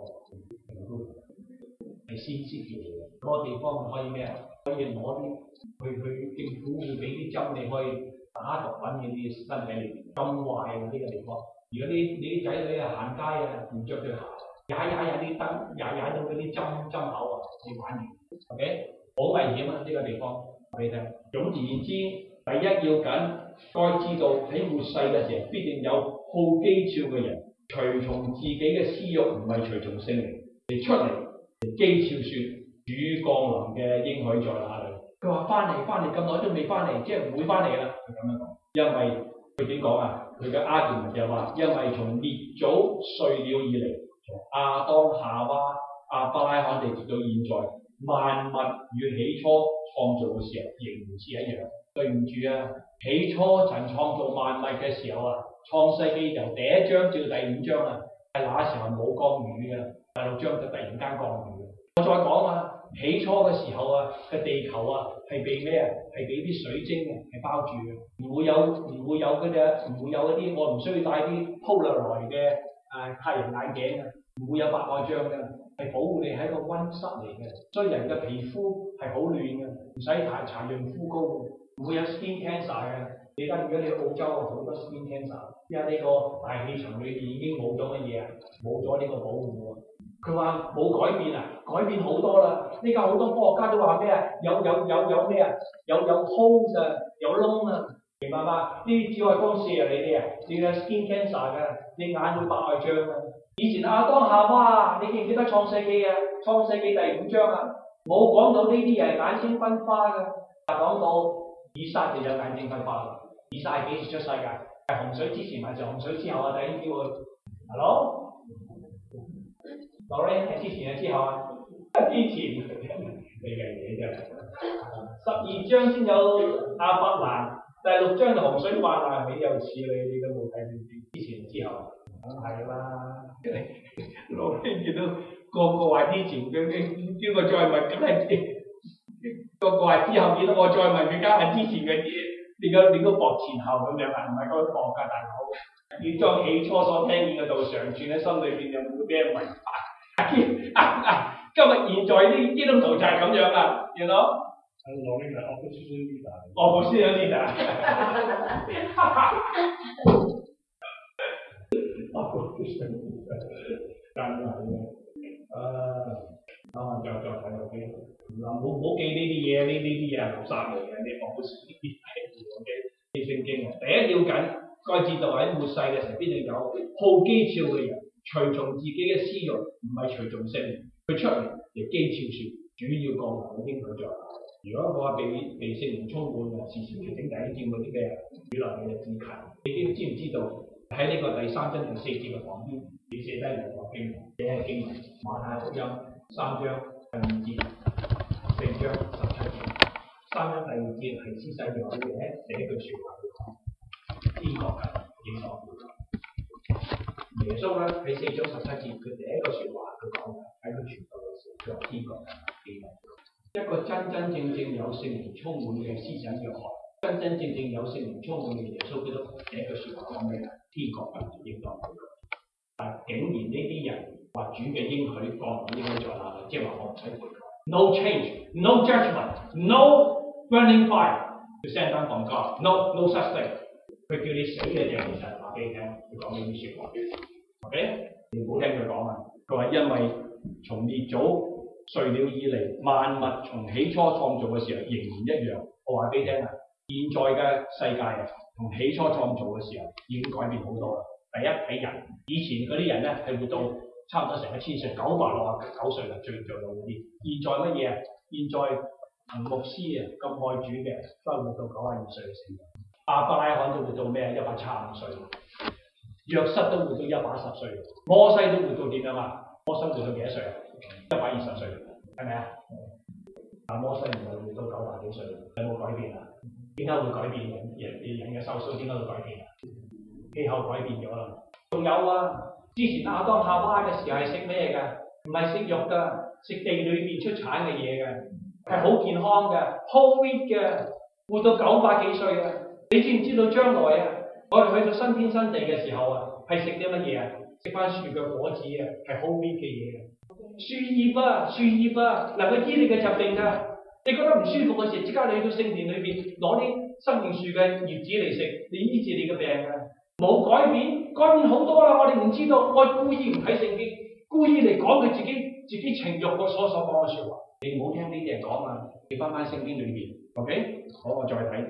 先知條嚟嘅，嗰個地方可以咩啊？可以攞啲去政府會俾啲針你可以打毒品嘅啲身體裏邊，咁壞啊呢個地方。如果你啲仔女啊行街啊唔着對鞋，踩啲燈，踩到嗰啲針口啊，你玩完 ，OK， 好危險啊呢個地方。俾你聽，總而言之，第一要緊，該知道喺活世嘅時候，必定有好譏誚嘅人，隨從自己嘅私欲，唔係隨從聖靈嚟出嚟譏誚説主降臨嘅應許在哪裏？佢話翻嚟咁耐都未翻嚟，即係唔會翻嚟啦。佢咁樣講，因為佢點講啊？佢嘅 argument 就係話，因為從列祖睡了以嚟，從亞當夏娃、亞伯拉罕地直到現在，萬物與起初創造嘅時候仍然是一樣。對唔住啊，起初神創造萬物嘅時候啊，創世記由第1章至到第5章啊，係那時候冇降雨嘅，第6章就突然間降雨。我再講啊，起初嘅時候啊，嘅地球啊係被咩啊？係俾啲水晶啊係包住嘅，唔會有嗰啲，我唔需要戴啲 Polaroid 嘅太陽眼鏡啊，唔會有白內障嘅，係保護你喺個溫室嚟嘅。所以人嘅皮膚係好暖嘅，唔使搽潤膚膏嘅，唔會有 skin cancer 嘅。你睇如果你去澳洲啊，好多 skin cancer，因為呢個大氣層裏邊已經冇咗乜嘢啊，冇咗呢個保護。佢話冇改變啊，改變好多啦。呢家好多科學家都話咩啊？有咩啊？有 holes 啊，有窿啊，明白嘛？呢啲紫外光射你哋啊，你有 skin cancer 㗎，你眼會白內障啊。以前亞當夏娃，你記唔記得創世記啊？創世記第5章啊，冇講到呢啲人眼睛分花㗎，講到以撒就有眼睛分花。以撒係幾時出世㗎？係洪水之前還是洪水之後啊？第一叫佢 ，hello。Lorraine 係之前定之後啊？之前你嘅嘢啫。12章先有亞伯蘭，第6章就洪水患難，你又似你都冇睇之前之後，梗係啦。Lorraine 見到個話之前叫佢再問，梗係個話之後見到我再問佢，梗係之前嘅嘢，你個駁前後咁樣啊？唔係嗰個駁㗎，大佬。要將起初所聽見嘅道常存喺心裏邊，有冇俾人違反？今日現在啲基督徒就係咁樣啊，you know？我不是有啲啊。就睇到邊？唔好記呢啲嘢，呢啲嘢係垃圾嚟嘅，你我不是呢啲係記聖經啊。第一要緊，該知道喺末世嘅時候，必定有好譏誚嘅人，隨從自己嘅私欲，唔係隨從聖靈。佢出嚟嚟譏誚説，主要降臨已經佢在。如果我話被聖靈充滿嘅，時時提醒弟兄姊妹啲嘅主流嘅日子近，你知唔知道喺呢個第3章第4節嘅旁邊，你寫低兩個經文，寫係經文馬太福音3章第2節，4章17節。3章第2節係施洗約翰嘅第一句説話去講，天國近，應當悔改。耶穌咧喺4章17節，佢第一個説話佢講嘅喺佢傳道嘅時候，佢話天國近，應當悔改。一個真真正正有聖靈充滿嘅施洗約翰，真真正正有聖靈充滿嘅耶穌基督，第一句説話講咩啊？天國近，應當悔改。但竟然呢啲人話主嘅應許降臨應該在哪裏？即係話我唔使悔改。No change, no judgment, no burning fire to send down from God. No such thing。佢叫你死嘅就其實話俾你聽，佢講呢啲説話。OK， 你唔好聽佢講啊。佢話因為從列祖睡了以嚟，萬物從起初創造嘅時候仍然一樣。我話俾你聽啊，現在嘅世界啊，同起初創造嘅時候已經改變好多啦。第一睇人，以前嗰啲人咧係活到差唔多成1000歲，969歲啦，最老嗰啲。現在乜嘢啊？現在陳牧師啊咁愛主嘅，都係活到92歲死。亞伯拉罕都活到咩175歲，約瑟都活到110歲，摩西都活到點樣啊？摩西活到幾多歲啊？120歲，係咪啊？但摩西唔係活到90幾歲，有冇改變啊？點解會改變人嘅壽數點解會改變啊？氣候改變咗啦。仲有啊，之前亞當夏娃嘅時候係食咩㗎？唔係食肉㗎，食地裏邊出產嘅嘢㗎，係好健康嘅 whole wheat 嘅，活到900幾歲啊！你知唔知道將來啊？ 我哋去到新天新地嘅時候啊，係食啲乜嘢啊？食番樹嘅果子啊，係好味嘅嘢啊！樹葉啊，能夠醫你嘅疾病㗎。你覺得唔舒服嘅時，即刻你去到聖殿裏邊攞啲生命樹嘅葉子嚟食，你醫治你嘅病啊！冇改變好多啦！我哋唔知道，我故意唔睇聖經，故意嚟講佢自己情慾個所講嘅説話。你唔好聽呢啲人講啊！你翻聖經裏邊 ，OK？ 好，我再睇。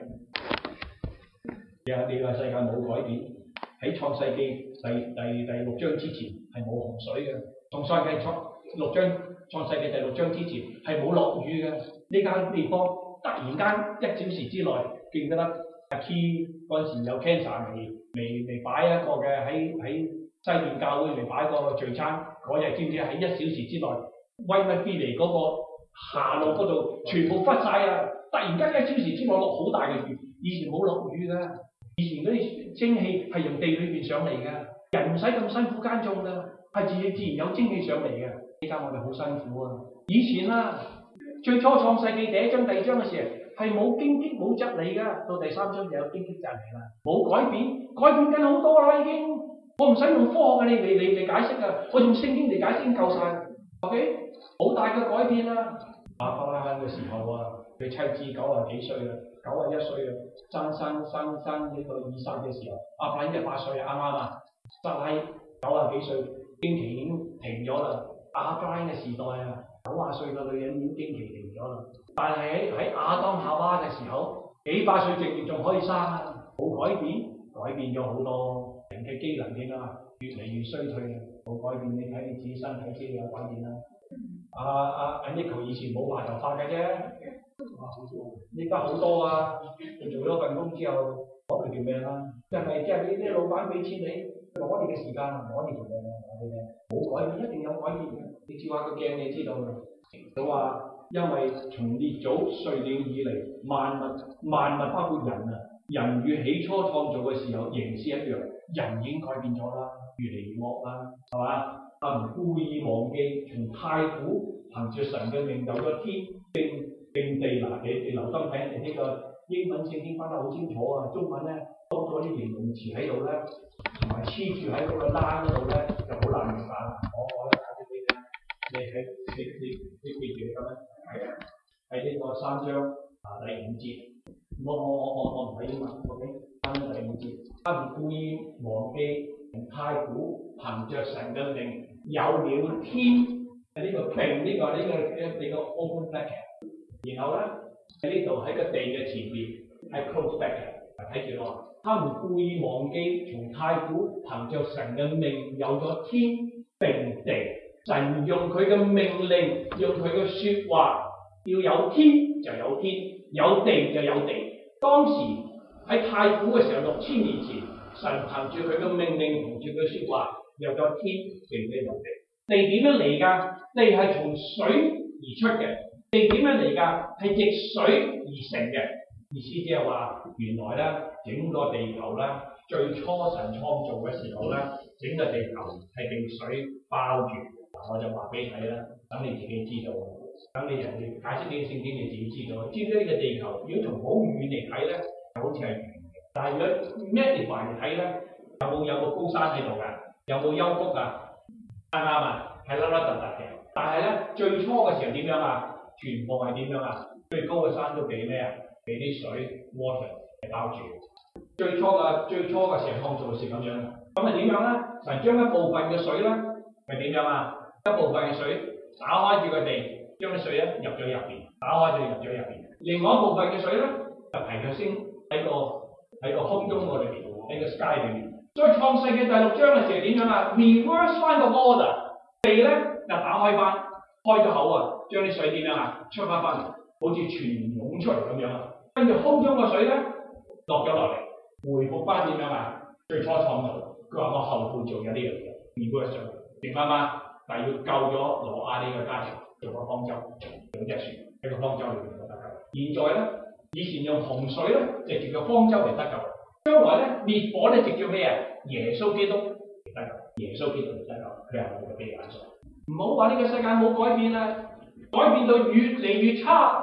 你話世界冇改變，喺創世記第六章之前係冇洪水嘅，創世記第六章之前係冇落雨嘅。呢間地方突然間1小時之內，記唔記得阿 Key 嗰陣時有 cancer 未擺一個嘅喺西面教會嚟擺個聚餐嗰日，知唔知喺1小時之內，威密飛嚟嗰個下路嗰度全部忽晒啊！突然間1小時之內落好大嘅雨，以前冇落雨㗎。以前嗰啲蒸氣係由地裏邊上嚟嘅，人唔使咁辛苦耕種㗎，係自然有蒸氣上嚟嘅。依家我哋好辛苦啊！以前啊，最初創世記第1章、第2章嘅時候係冇荊棘冇蒺藜㗎，到第3章就有荊棘蒺藜啦，冇改變緊好多啦已經。我唔使用科學嘅你解釋啊，我用聖經嚟解釋已經夠晒。OK， 好大嘅改變啦！亞伯拉罕嘅時候啊，佢妻子90幾歲啦，91歲啦，生呢個以撒嘅時候，亞伯拉罕100歲啱啱啊，撒拉90幾歲，經期已經停咗啦。亞伯拉罕嘅時代啊，90歲嘅女人已經經期停咗啦。但係喺亞當夏娃嘅時候，幾百歲直接仲可以生，冇改變咗好多。人嘅機能點啊，越嚟越衰退啊，冇改變。你睇你自己身體先有改變啦。阿 Nico 以前冇白頭髮嘅啫，依家好多啊！佢做咗份工之後，攞佢條命啦。即係你啲老闆俾錢你，攞你嘅時間，攞你條命啊！冇改變，一定有改變嘅。你照下個鏡，你知道啦。佢話因為從列祖睡了以嚟，萬物包括人啊，人與起初創造嘅時候仍是一樣，人已經改變咗啦，越嚟越惡啦，係嘛？故意忘記從太古憑住神嘅命有咗天並地嗱，你留心睇人哋呢個英文聖經翻得好清楚啊，中文咧多咗啲形容詞喺度咧，同埋黐住喺嗰個欄嗰度咧，就好難明白。我咧解釋俾你，你記住咁樣係啊，喺呢個3章第5節，我唔睇英文 ，OK？ 3章第5節，故意忘記從太古憑着神嘅命有了天呢個並呢個 open bracket， 然後咧喺呢度喺個地嘅前面係 close bracket， 睇住咯。他們故意忘記從太古憑着神嘅命有咗天並地，神用佢嘅命令，用佢嘅説話，要有天就有天，有地就有地。當時喺太古嘅時候，6000年前，神憑住佢嘅命令同住佢説話，有咗天並且有地。地點樣嚟㗎？地係從水而出嘅。地點樣嚟㗎？係藉水而成嘅。意思即係話，原來咧整個地球咧，最初神創造嘅時候咧，整個地球係被水包住。我就話俾你睇啦，等你自己知道。等你人哋解釋呢個聖經，你自己知道。知唔知呢個地球如果從好遠嚟睇咧，就好似係圓嘅。但係如果 magnify 嚟睇咧，有冇高山喺度㗎？有冇幽谷㗎？啱啊，係凹凹凸凸嘅。但係咧，最初嘅時候點樣啊？全部係點樣啊？最高嘅山都俾咩啊？俾啲水 water 嚟包住。最初嘅時候創造係咁樣，咁係點樣咧？神將一部分嘅水咧係點樣啊？一部分嘅水打開住個地，將啲水咧入咗入邊，打開就入咗入邊。另外一部分嘅水咧就提咗升喺個空中嗰裏邊，喺個 sky 裏邊。再創世嘅第6章嘅時候點樣啊 ？reverse 翻個 order， 地咧就打開翻，開咗口啊，將啲水點樣啊？出翻嚟，好似全湧出嚟咁樣啊。跟住空中嘅水咧落咗落嚟，回復翻點樣啊？最初創造，佢話我後半做有呢樣嘢 reverse 咗，明白嗎？但係要救咗挪亞呢個家庭，做個方舟，用隻船喺個方舟裏邊就得救。現在咧，以前用洪水咧，就藉個方舟嚟得救。將來咧滅火咧，藉叫咩啊？耶穌基督嚟得救，耶穌基督嚟得救，佢係我嘅避難所。唔好話呢個世界冇改變啦，改變到越嚟越差。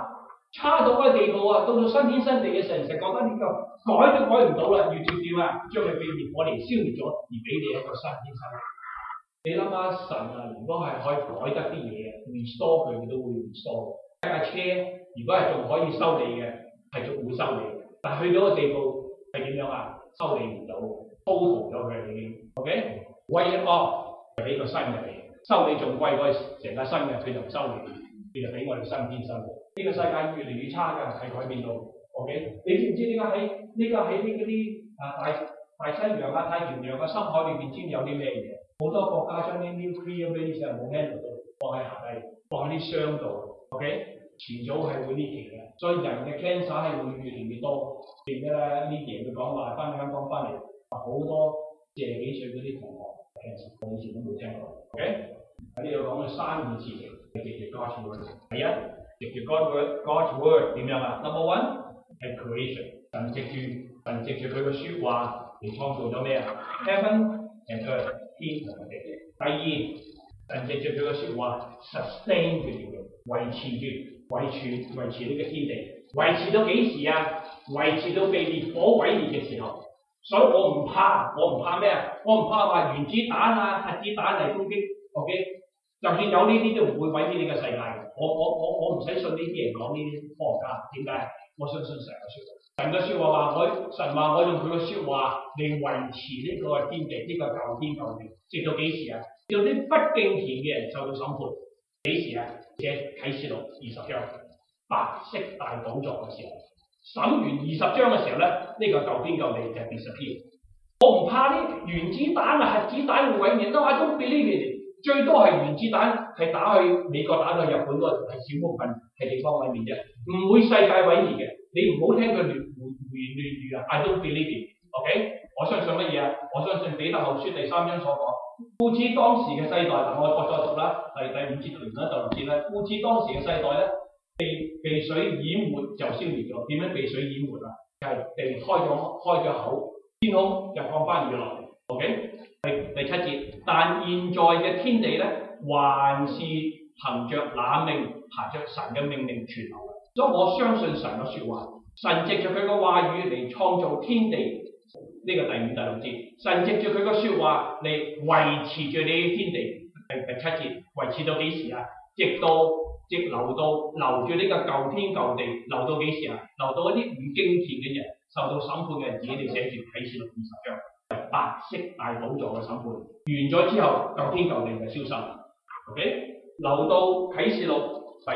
差到嗰個地步啊！到新天新地嘅時候，成覺得呢個改都改唔到啦，要點啊？將佢被烈火嚟消滅咗，而俾你一個新天新地。你諗下，神啊，如果係可以改得啲嘢 restore 佢，佢都會 restore。架車如果係仲可以修理嘅，係仲會修理。但係去到個地步係點樣啊？修理唔到 ，total 咗佢已經。OK， way off 就俾個新嘅嚟，修理仲貴過成架新嘅，佢就唔修理，佢就俾我哋新天新地。呢個世界越嚟越差㗎，係改變到。OK， 你知唔知呢個喺嗰啲大西洋啊、太平洋啊、深海裏邊知唔知有啲咩嘢？好多國家將啲 nuclear waste 冇 handle 到，放喺下低，放喺啲箱度。OK， 遲早係會呢期嘅，所以人嘅 cancer 係會越嚟越多。記得咧呢期佢講話翻香港翻嚟，好多40幾歲嗰啲同學 cancer， 我以前都冇聽過。OK， 喺呢度講嘅3件事情係藉住 God's word。第一，藉住 God's word 點樣啊 ？Number one 係 creation， 神藉住佢嘅説話嚟創造咗咩啊 ？Heaven and earth， 天同埋地。第二，神藉住佢嘅説話 sustain 住佢，維持呢個天地，維持到幾時啊？維持到被烈火毀滅嘅時候。所以我唔怕咩啊？我唔怕話原子彈啊、核子彈嚟攻擊。OK， 就算有呢啲都唔會毀滅呢個世界嘅。我唔使信呢啲人講呢啲科學家，點解？我相信神嘅説話。神嘅説話神話我用佢嘅説話嚟維持呢個天地，呢個舊天舊地，直到幾時啊？直到啲不敬虔嘅人受到審判。幾時啊？寫啟示錄20章白色大寶座嘅時候，審完20章嘅時候咧，呢個舊天舊地就 disappear。我唔怕啲原子彈啊、核子彈會毀滅，都話都俾呢邊最多係原子彈係打去美國、打去日本嗰度係小部分係地方毀滅啫，唔會世界毀滅嘅。你唔好聽佢胡言亂語啊 ！I don't believe it。OK， 我相信乜嘢啊？我相信彼得後書第3章所講，故此當時嘅世代，我再讀啦，第5節讀完啦，第6節啦。故此當時嘅世代咧，被水淹沒就消滅咗。點樣被水淹沒啊？就係地開咗口，天空就放翻雨落。OK， 第7節，但現在嘅天地咧，還是憑着那命，憑着神嘅命令存留。所以我相信神嘅説話，神藉著佢嘅話語嚟創造天地。呢、個第5、第6節，神藉著佢嘅説話嚟維持住你嘅天地。第7節，維持到幾時啊？直流住呢個舊天舊地，流到幾時啊？流到一啲唔敬虔嘅人受到審判嘅人，自己哋寫住啟示錄20章，白色大寶座嘅審判完咗之後，舊天舊地就消失。OK， 流到啟示錄第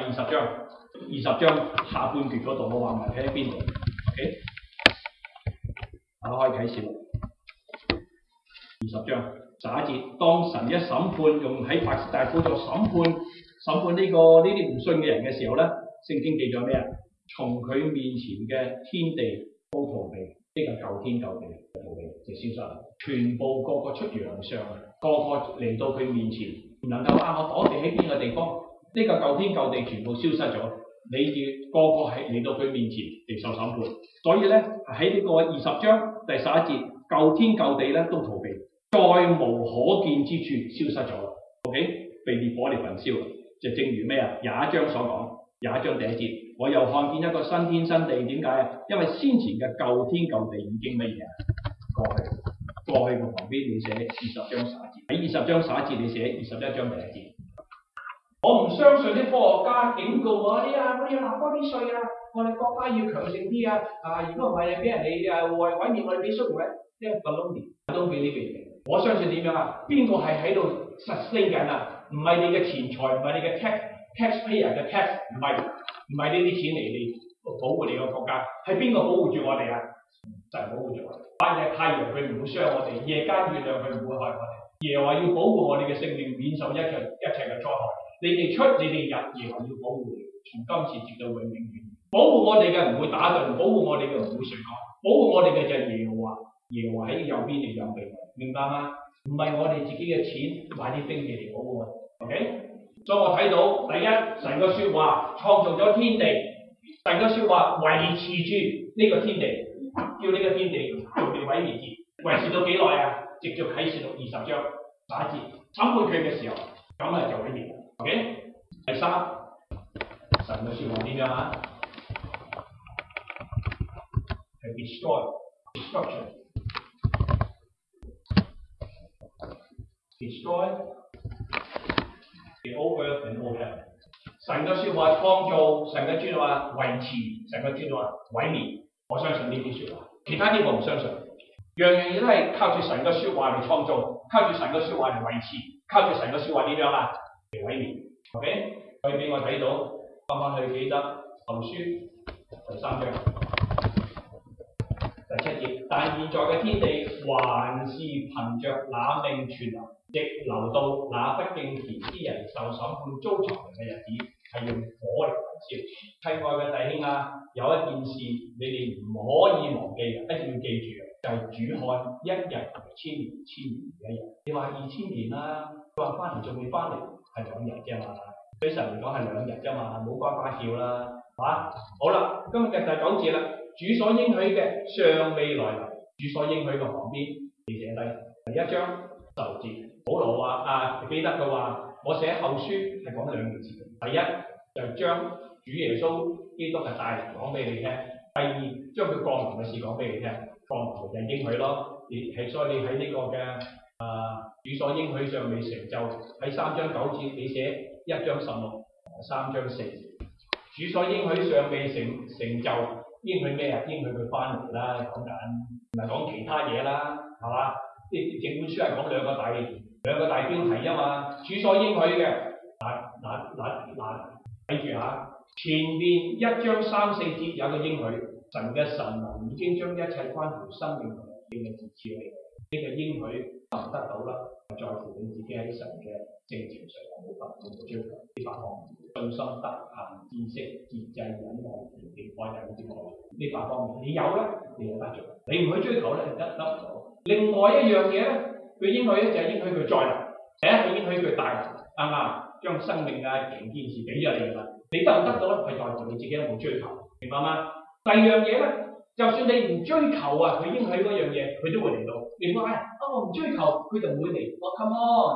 20章下半段嗰度，我話埋喺邊度 ？OK， 打開啟示錄20章11節，當神一審判用喺白色大寶座審判呢啲唔信嘅人嘅時候咧，聖經記咗咩啊？從佢面前嘅天地都逃避，呢個舊天舊地逃避就消失啦。全部個個出洋相，個個嚟到佢面前，唔能夠我躲避喺邊個地方？呢個舊天舊地全部消失咗，你哋個個係嚟到佢面前嚟受審判。所以咧喺呢個20章第11節，舊天舊地咧都逃避，再無可見之處消失咗啦。OK， 被烈火嚟焚燒。就正如咩啊？21章所講，21章第1節，我又看見一個新天新地，點解啊？因為先前嘅舊天舊地已經乜嘢啊？過去個旁邊你寫20章11節，喺20章11節你寫21章第1節。我唔相信啲科學家警告我啲我要納多啲稅啊，我哋國家要強盛啲啊！如果唔係，俾人哋毀滅我哋俾衰鬼，即係 baloney 都俾呢邊。我相信點樣啊？邊個係喺度實升緊啊？唔係你嘅錢財，唔係你嘅 taxpayer 嘅 tax， 唔係呢啲錢嚟保護你個國家，係邊個保護住我哋啊？就係保護住我哋。白日太陽佢唔會傷我哋，夜間月亮佢唔會害我哋。耶和華要保護我哋嘅性命，免受一切嘅災害。你哋出，你哋入，耶和華要保護你，從今次直到永永遠遠。保護我哋嘅唔會打盹，保護我哋嘅唔會睡覺，保護我哋嘅就係耶和華。耶和華喺右邊嚟右邊，明白嗎？唔係我哋自己嘅錢買啲兵器嚟保護我哋。OK， 所以我睇到第一，神嘅説話創造咗天地，神嘅説話維持住呢個天地，叫呢個天地仲未毀滅絕，維持到幾耐啊？直到啟示錄20章11節審判佢嘅時候，咁就毀滅。OK， 第三，神嘅説話點樣啊？ 係 destroy。destroy。the old earth and old heaven。神嘅説話創造，神嘅説話維持，神嘅説話毀滅。我相信呢啲説話，其他啲我唔相信。樣樣嘢都係靠住神嘅説話嚟創造，靠住神嘅説話嚟維持，靠住神嘅説話點樣啊？嚟毀滅。OK， 可以俾我睇到，翻去記得後書第3章第7節。但現在嘅天地還是憑着那命存留，直留到那不敬虔之人受審判遭沉淪嘅日子，係用火嚟焚燒。親愛嘅弟兄啊，有一件事你哋唔可以忘記嘅，一定要記住嘅，就係、是、主看一日如千年，千年如一日。你話2000年啦，佢話翻嚟仲未翻嚟，係2日啫嘛。對神嚟講係2日啫嘛，冇關花轎啦，係嘛？好啦，今日嘅第9節啦，主所應許嘅尚未來臨，主所應許嘅旁邊你寫低第1章10節。保羅話記得佢話，我寫後書係講2件事。第一就將主耶穌基督嘅大能講俾你聽；第二將佢降臨嘅事講俾你聽。降臨就係應許咯，所以你喺呢個嘅主所應許尚未成就，喺3章9節你寫1章16、3章4節。主所應許尚未成就，應許咩啊？應許佢翻嚟啦，講緊唔係講其他嘢啦，係嘛？整本書係講兩個大標題啊嘛。主所應許嘅，睇住下前面1章3、4節有個應許，神嘅神能已經將一切關乎生命同埋嘅事賜俾你。呢個應許得唔得到啦？在乎你自己喺神嘅正條上有冇發展嘅追求呢8方面：信心、德行、知識、節制、忍耐、虔敬、愛人之愛。呢8方面你有咧，你就得着；你唔去追求咧，你得唔到。另外一樣嘢咧，佢應許咧就係應許佢再來。第一，佢應許佢大能，啱唔啱？將生命啊、成件事俾咗你啦，你得唔得到咧？係在乎你自己有冇追求，明白嗎？第二樣嘢咧，就算你唔追求啊，佢應許嗰樣嘢，佢都會嚟到。你話我唔追求，佢就唔會嚟。come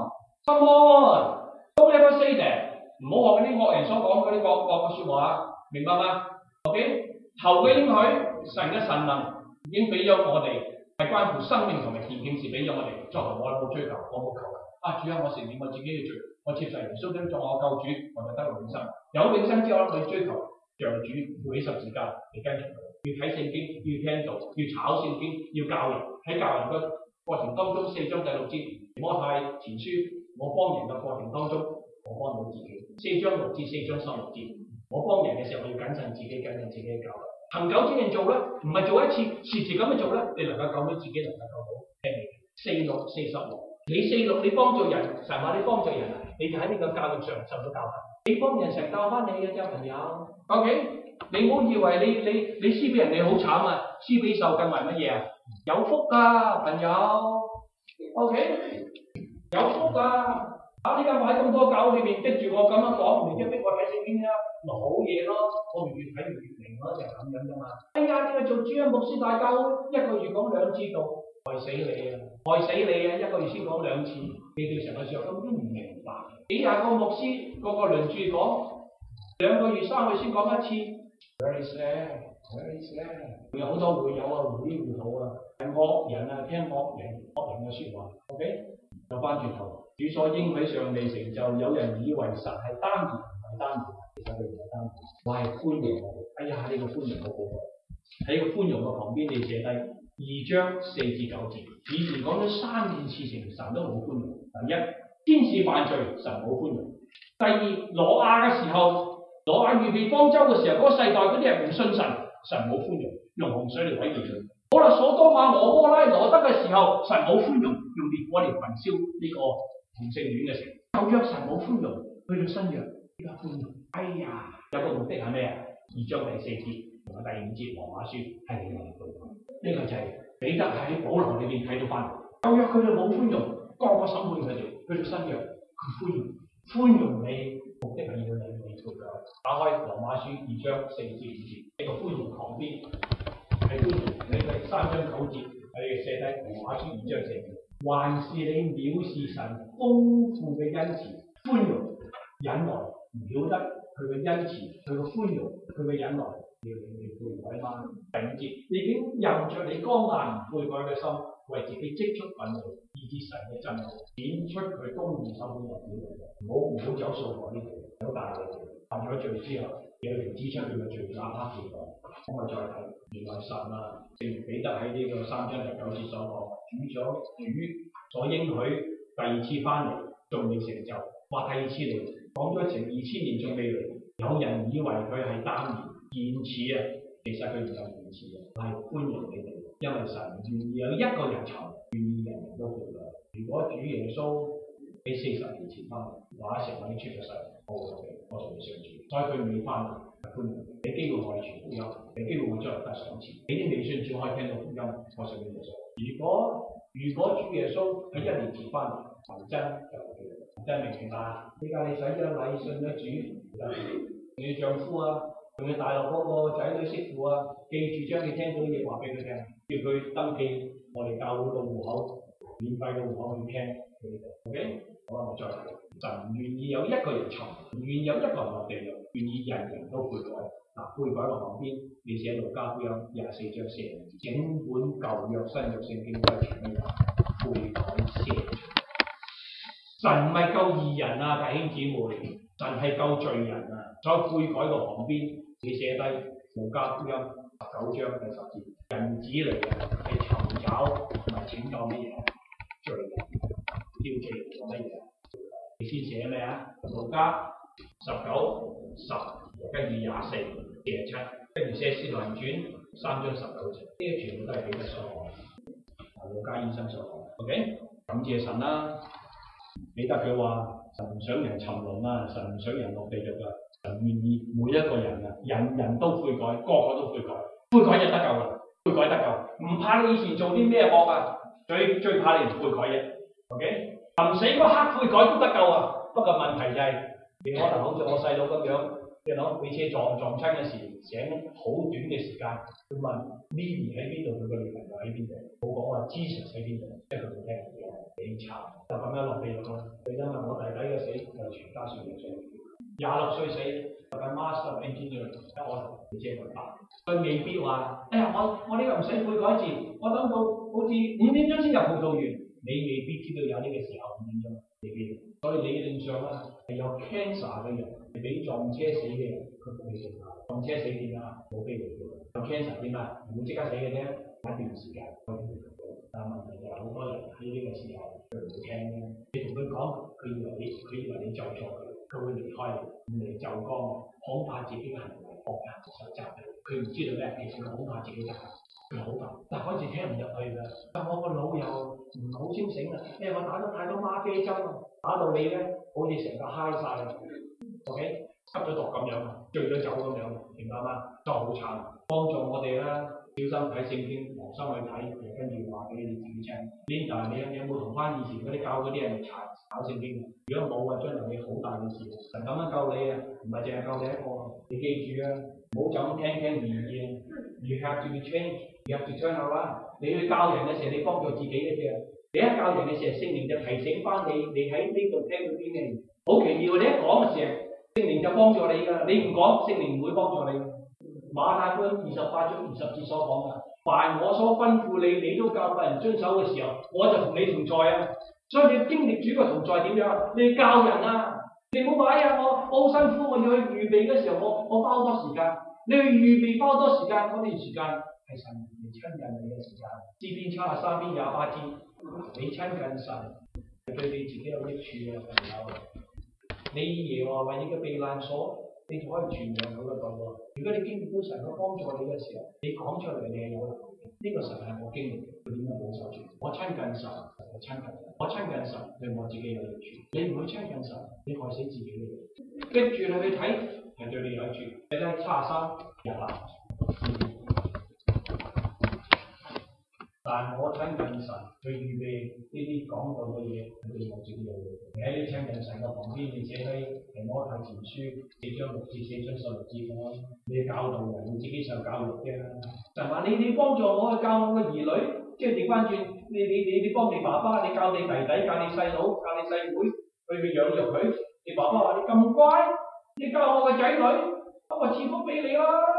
on，don't ever say that， 唔好學嗰啲惡人所講嗰啲惡嘅説話，明白嗎 ？OK， 頭嘅應許，神嘅神能已經俾咗我哋，係關乎生命同埋虔敬事俾咗我哋。作為我有冇追求，我冇求主啊，我承認我自己嘅罪，我接受耶穌基督作我救主，我就得永生。有永生之後，我要追求像主背起十字架嚟跟隨佢，要睇聖經，要聽道，要炒聖經，要教人。喺教人嘅過程當中，4章第6節，提摩太前書，我幫人嘅過程當中，我幫到自己。4章6至4章16節，我幫人嘅時候，我要謹慎自己嘅教導。恒久之人做咧，唔係做一次，時時咁去做咧，你能夠救到自己，能夠救到聽你。46、46。你46，你幫助人，神話你幫助人，你就喺呢個教育上受到教訓。你幫人神教翻你嘅啫，朋友。OK， 你唔好以為你施俾人哋好慘啊，施比受更為乜嘢啊？有福㗎，朋友。OK， 有福㗎。呢間買咁多教裏面逼住我咁樣講，唔知逼我睇聖經啊，咪好嘢咯。我越睇越明咯，就係咁樣啫嘛。哎呀，你去做主任牧師大教會，一個月講2次道。害死你啊！害死你啊！一個月先講2次，你對成個時候根本唔明白。幾廿個牧師個個輪住講，2個月、3個月先講1次。Very sad。有好多會友啊，糊裡糊塗啊，係惡人啊，聽惡人嘅説話。OK， 又翻轉頭，主所應許尚未成就，有人以為神係單言，唔係單言，其實佢唔係單言，我係寬容我哋。哎呀，呢個寬容好好啊！喺個寬容嘅旁邊，你寫低。2章4至9節，以前講咗3件事情，神都冇寬容。第一，天使犯罪，神冇寬容。第二，挪亞嘅時候，挪亞預備方舟嘅時候，嗰個世代嗰啲人唔信神，神冇寬容，用洪水嚟毀滅佢。好啦，所多瑪、俄摩拉、羅德嘅時候，神冇寬容，用烈火嚟焚燒呢個同性戀嘅城。舊約神冇寬容，去到新約呢個寬容。哎呀，有個目的係咩啊？2章第4節同埋第5節羅馬書係你嚟對講。呢個就係彼得喺保羅裏邊睇到翻嚟。舊約佢哋冇寬容，個個審判佢哋；去到新約佢寬容你，目的係要你做嘅。打開羅馬書2章4至5節，呢個寬容旁邊係寬容，你第3章9節係寫低羅馬書2章4節，還是你藐視神豐富嘅恩慈、寬容、忍耐，唔曉得佢嘅恩慈、佢嘅寬容、佢嘅忍耐， 要你悔改嘛。第5節，你已經任着你剛硬唔悔改嘅心，為自己積蓄憤怒，以致神嘅震怒顯出佢公義審判日子嚟嘅。唔好走數學呢條，好大嘅條。犯咗罪之後，有條指出佢嘅罪，立刻悔改。咁我再睇，原來神啊，正如彼得喺呢個3章第9節所講，主所應許第2次翻嚟，仲未成就，話第2次嚟，講咗成2000年仲未嚟。有人以為佢係耽延延遲啊，其實佢唔係延遲啊，係歡迎你哋，因為神願意有一個人尋，願意人人都悔改。如果主耶穌喺40年前翻嚟，話成我已經出咗世，我仲未信主，所以佢未翻嚟，歡迎你機會我哋傳福音，你機會我將來得賞賜。你啲未信主可以聽到福音，我信耶穌。如果主耶穌喺1年前翻嚟，真就真明唔明白？依家你使咗禮信咗主，仲要丈夫啊，仲要大陸嗰個仔女媳婦啊，記住將你聽到啲嘢話俾佢聽，叫佢登記我哋教會個戶口，免費嘅戶口去聽佢哋。OK， 好啦，我再嚟。神願意有一個人尋，唔願意有一個人落地獄，願意人人都悔改。悔改嘅旁邊，你寫路加福音24章40節，整本舊約新約聖經都係全咩嘢？悔改赦罪。神唔係救義人啊，弟兄姊妹，神係救罪人啊。所以悔改嘅旁邊，你寫低路加福音19章第10節，人子嚟嘅係尋找同埋拯救乜嘢？罪人，挑罪人做乜嘢？你先寫咩啊？路加19:10，跟住24、47，跟住寫使徒行傳3章19節，呢啲全部都係彼得所講，路加醫生所講。OK， 感謝神啦。彼得佢話：神唔想人沉淪啊，神唔想人落地獄啊，神願意每一個人啊，人人都悔改，個個都悔改，悔改就得救啦，悔改得救，唔怕你以前做啲咩惡啊，最怕你唔悔改啫。OK， 臨死嗰刻悔改都得救啊。不過問題就係、你可能好似我細佬咁樣，俾車撞親嘅時，醒好短嘅時間，佢問 Mimi 喺邊度，佢個女朋友喺邊度，冇講話 Jesus 喺邊度，即係佢冇聽唔到，幾慘，就咁樣落地獄咯。因為我弟弟嘅死又全家算嘅死，26歲死，就係 Master Engineer， 我同佢姐佢爸，佢未必話，哎呀我呢個唔使悔改字，我等到好似5點鐘先入葡萄園，你未必知道有呢個時候5點鐘，未必。所以理論上啦，係有 cancer 嘅人，係俾撞車死嘅人，佢冇死啊！撞車死點啊？冇機會嘅。有 cancer 點啊？唔會即刻死嘅啫，一段時間。但係問題就係好多人喺呢個時候佢唔會聽嘅。你同佢講，佢以為你做錯佢會離開你，唔嚟就光，恐怕自己嘅行為惡行實責。佢唔知道咩，其實佢恐怕自己得。佢好煩，但係開始聽唔入去㗎。但我個腦又唔好清醒啊！我打咗太多嗎啡針啊，打到你咧好似成個嗨晒啦。OK， 吸咗毒咁樣，醉咗酒咁樣，明白嗎？都好慘。幫助我哋啦，小心睇聖經，留心去睇，跟住話俾你自己聽。Linda，你有冇同翻以前嗰啲教嗰啲人嚟考聖經？如果冇啊，將來你好大嘅事。神咁樣救你啊，唔係淨係救你一個。你記住啊，唔好就咁聽唔見。You have to be changed，you have to turn around。你去教人嘅時候，你幫助自己嘅啫。你一教人嘅時候，聖靈就提醒翻你，你喺呢度聽到啲咩？好奇妙，你一講嘅時候，聖靈就幫助你㗎。你唔講，聖靈唔會幫助你。馬太福音28章20節所講㗎，凡我所吩咐你，你都教人遵守嘅時候，我就同你同在啊。所以你要經歷主嘅同在點樣？你要教人啊，你唔好話呀，我好辛苦，我要去預備嘅時候，我花好多時間。你去預備花多時間，嗰段時間係神嚟親近你嘅時間。詩篇73篇28節，你親近神係對你自己有益處嘅朋友。你耶和華為你嘅避難所，你就可以傳揚佢嘅道喎。如果你經歷到神嘅幫助你嘅時候，你講出嚟你係有能力。呢個神係我經歷嘅，佢點樣保守住？我親近神，就親近神；我親近神，對我自己有益處。你唔會親近神，你害死自己嘅。跟住你去睇。係對你有益處。你睇73:28，但我親近神，去預備呢啲講道嘅嘢，係對我自己有益。你喺親近神嘅旁邊，你寫低提摩太前書4章6節、4章16節啦。你教導人，你自己受教育啫。就話你幫助我去教我嘅兒女，即係調翻轉，你幫你爸爸，你教你弟弟，教你細佬，教你細妹，去養育佢。你爸爸話你咁乖。你教我嘅仔女，咁我賜福俾你啦。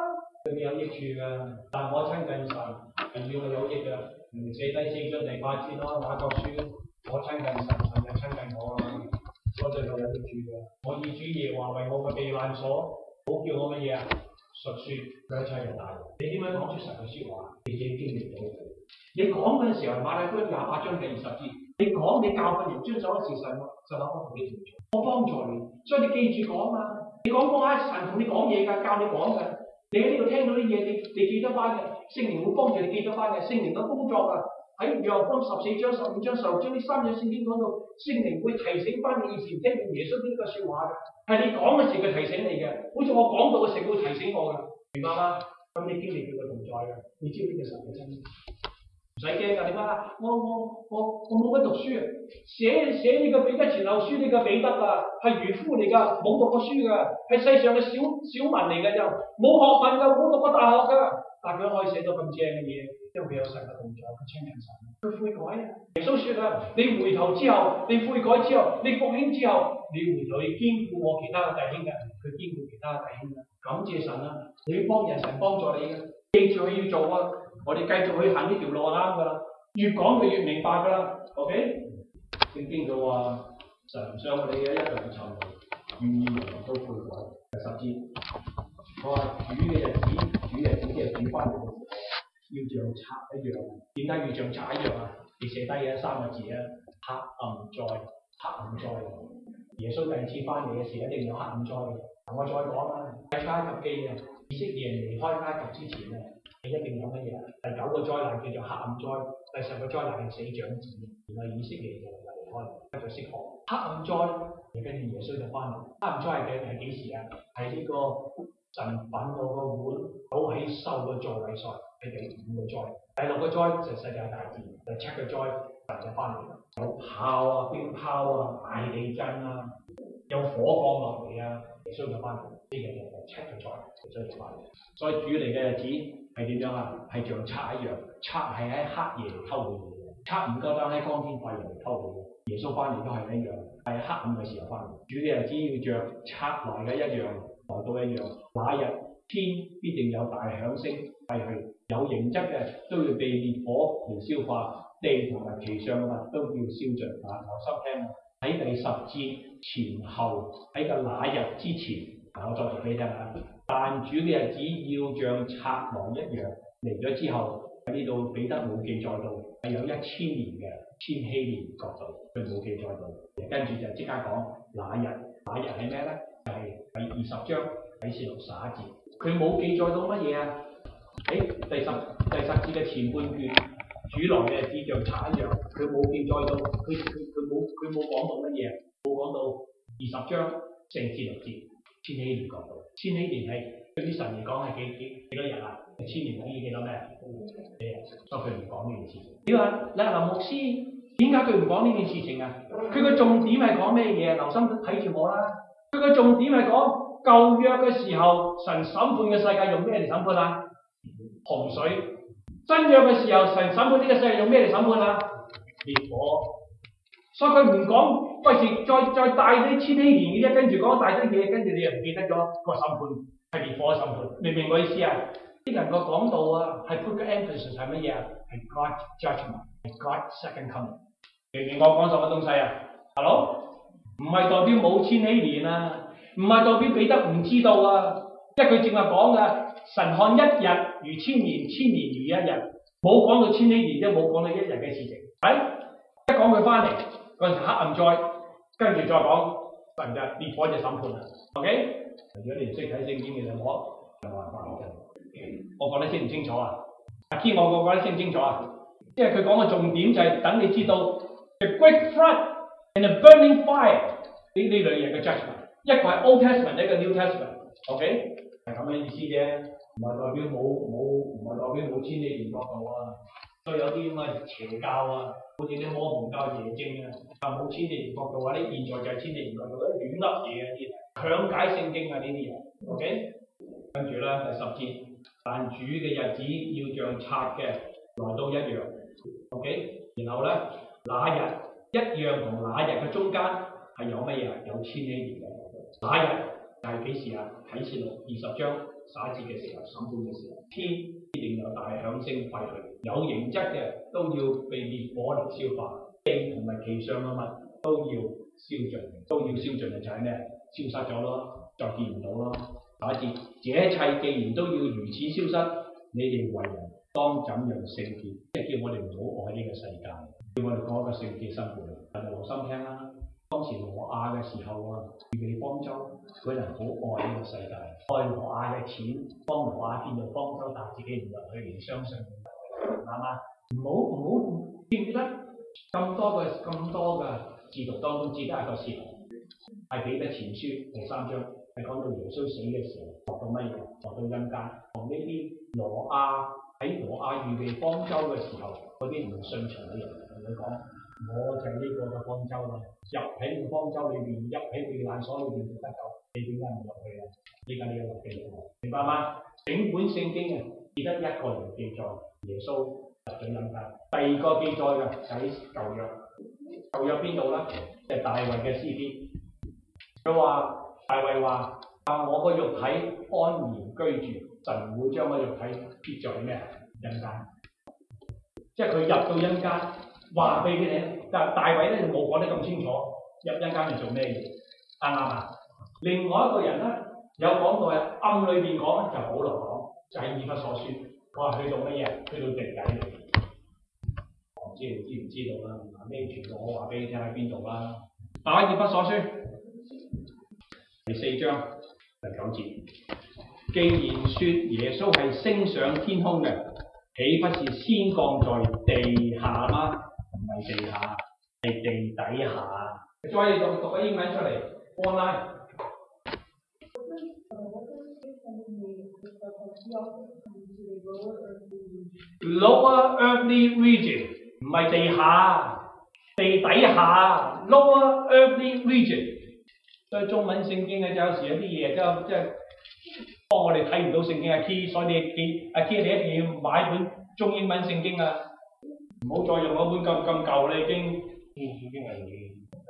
對你有益處㗎。但我親近神係要我有益㗎。寫低4章第8節咯，雅各書，我親近神，神就親近我啦。我對我有益處㗎。我以主耶和華為我嘅避難所，好叫我乜嘢啊？述説佢一切嘅大能。你點樣講出神嘅説話？你已經經歷到。你講嗰陣時候，馬太福音28章第20節，你講你教訓人遵守嘅事，神我同你同在，我幫助你，所以你記住講嘛。你講下神同你講嘢㗎，教你講㗎。你喺呢度聽到啲嘢，你記得翻嘅，聖靈會幫助你記得翻嘅。聖靈嘅工作啊，喺約翰福音14章、15章、16章呢3章聖經講到，聖靈會提醒翻你以前聽見耶穌呢個説話㗎，係你講嘅時佢提醒你嘅，好似我講到嘅時會提醒我㗎，明白嗎？咁你經歷佢嘅同在㗎，你知呢個神嘅真。唔使驚㗎，點啊？我冇乜讀書啊！寫呢個彼得前後書呢個彼得啊，係漁夫嚟㗎，冇讀過書㗎，係世上嘅小民嚟㗎，就冇學問㗎，冇讀過大學㗎，但佢可以寫到咁正嘅嘢，因為佢有神嘅同在，佢親近神，佢悔改啊！耶穌説啊，你回頭之後，你悔改之後，你復興之後，你回頭去堅固我其他嘅弟兄嘅，佢堅固其他嘅弟兄嘅，感謝神啊！你要幫人，神幫助你嘅，記住佢要做啊！我哋繼續去行呢條路啱㗎啦，越講佢越明白㗎啦。OK， 聖經佢話神唔想我哋一路沉淪，願意人人都悔改。第10節，我話主嘅日子即係主翻嚟嘅時候，要像賊一樣。點解要像賊一樣啊？你寫低嘅3個字啊，黑暗災。耶穌第2次翻嚟嘅時候，一定有黑暗災嘅。我再講啦，喺埃及記啊，以色列人離開埃及之前啊，係一定有乜嘢？第9個災難叫做黑暗災，第10個災難係死長子，然後以色列就離開，跟住釋放。黑暗災，跟住耶穌就翻嚟。黑暗災係幾時啊？係呢個神憤怒個碗倒喺獸嘅座位上，係第5個災。第6個災就世界大戰，第7個災神就翻嚟啦。有炮啊、冰雹啊、大地震啊，有火降落嚟啊，耶穌就翻嚟。呢個就係7個災，耶穌就翻嚟。所以主嚟嘅日子係點樣啊？係像賊一樣，賊係喺黑夜嚟偷嘢嘅，賊唔夠膽喺光天化日嚟偷嘢。耶穌翻嚟都係一樣，係黑暗嘅時候翻嚟。主嘅日子要像賊來嘅一樣，來到一樣。那日天必定有大響聲廢去，有形質嘅都要被烈火嚟消化，地同埋其上嘅物都要燒盡。留心聽，喺第10節前後，喺個那日之前，我再讀俾你聽下。但主嘅日子要像賊王一樣嚟咗之後，喺呢度彼得冇記載到，係有1000年嘅千禧年國度，佢冇記載到。跟住就即刻講那日係咩咧？就係第20章啟示錄11節，佢冇記載到乜嘢啊？喺第10節嘅前半段，主來嘅日子像賊一樣，佢冇記載到，佢冇講到乜嘢，冇講到20章4至6節。千禧年國度，千禧年係對於神嚟講係幾多日啊？1000年等於幾多咩？所以佢唔講呢件事情。你話林牧師點解佢唔講呢件事情啊？佢個重點係講咩嘢？留心睇住我啦。佢個重點係講舊約嘅時候，神審判嘅世界用咩嚟審判啊？洪水。新約嘅時候，神審判呢個世界用咩嚟審判啊？烈火。所以佢唔講。費事再帶啲千禧年嘅啫，跟住講大堆嘢，跟住你又唔記得咗個審判係烈火嘅審判，明唔明我意思啊？啲人個講道啊，係 put 個 emphasis 係乜嘢啊？係 God judgment， 係 God second coming。明唔明我講什麼東西啊 ？Hello？ 唔係代表冇千禧年啊，唔係代表彼得唔知道啊，因為佢正話講嘅神看一日如千年，千年如一日，冇講到千禧年，即冇講到一日嘅事情。一講佢翻嚟嗰陣時黑暗災。跟住再講，神就烈火就審判啦。OK， 如果你唔識睇聖經嘅就冇辦法嘅。我講得清唔清楚啊？阿 K， 我講得清唔清楚啊？因為佢講嘅重點就係等你知道 the great flood and the burning fire 呢兩樣嘅 judgment， 一個係 Old Testament， 一個 New Testament。OK， 係咁嘅意思啫，唔係代表冇千禧年國度啊。所以有啲咁嘅邪教啊，好似啲摩門教邪正啊，冇千禧年國度啊，啲現在就係千禧年國度，啲亂噏嘢啊啲，強解聖經啊呢啲人 ，OK？ 跟住咧第10節，但主嘅日子要像賊嘅來到一樣 ，OK？ 然後咧那日一樣同那日嘅中間係有乜嘢啊？有千禧年嘅，那日就係幾時啊？啟示錄20章 11節嘅時候，審判嘅時候，天必定有大響聲廢去，有形質嘅都要被烈火嚟消化，地同埋其上嘅物都要燒盡，就係咩？消失咗咯，再見唔到咯。11節，這一切既然都要如此消失，你哋為人當怎樣聖潔？即係叫我哋唔好愛呢個世界，叫我哋過一個聖潔生活。大家留心聽啦。當時挪亞嘅時候啊，預備方舟，嗰人好愛呢個世界，愛挪亞嘅錢，幫挪亞建造方舟，但自己唔入去，連相信啱嘛？唔好記唔記得咁多嘅字讀當中，只得一個詞，係彼得前書第3章，係講到耶穌死嘅時候，落到乜嘢？落到陰間，同呢啲喺挪亞預備方舟嘅時候，嗰啲唔信從嘅人同佢講。我就係呢個嘅方舟啦，入喺呢個方舟裏邊，入喺避難所裏邊就得救。你點解唔入去啊？依家你有落地獄，明白嗎？整本聖經啊，只得一個人記載耶穌入咗陰間。第二個記載嘅喺舊約，舊約邊度咧？即係大衛嘅詩篇。佢話大衛話：我個肉體安然居住，神會將我肉體撇在咩陰間？即係佢入到陰間。話俾佢聽，但係大衛咧就冇講得咁清楚，入陰間係做咩嘢？啱唔啱啊？另外一個人咧有講到係暗裏邊講咧，就保羅講，就係以弗所書，佢話去到乜嘢？去到地底裏邊。我唔知你知唔知道啦？咩傳道我話俾你聽喺邊度啦？打以弗所書第4章第9節，既然說耶穌係升上天空嘅，豈不是先降在地下嗎？唔係地下，係地底下。再讀個英文出嚟 ，online。Lower earthly region 唔係地下，地底下。Lower earthly region。所以中文聖經嘅有時有啲嘢即係幫我哋睇唔到聖經嘅 key， 所以阿 key 你一定要買本中英文聖經啊！唔好再用嗰本咁舊啦，已經危險。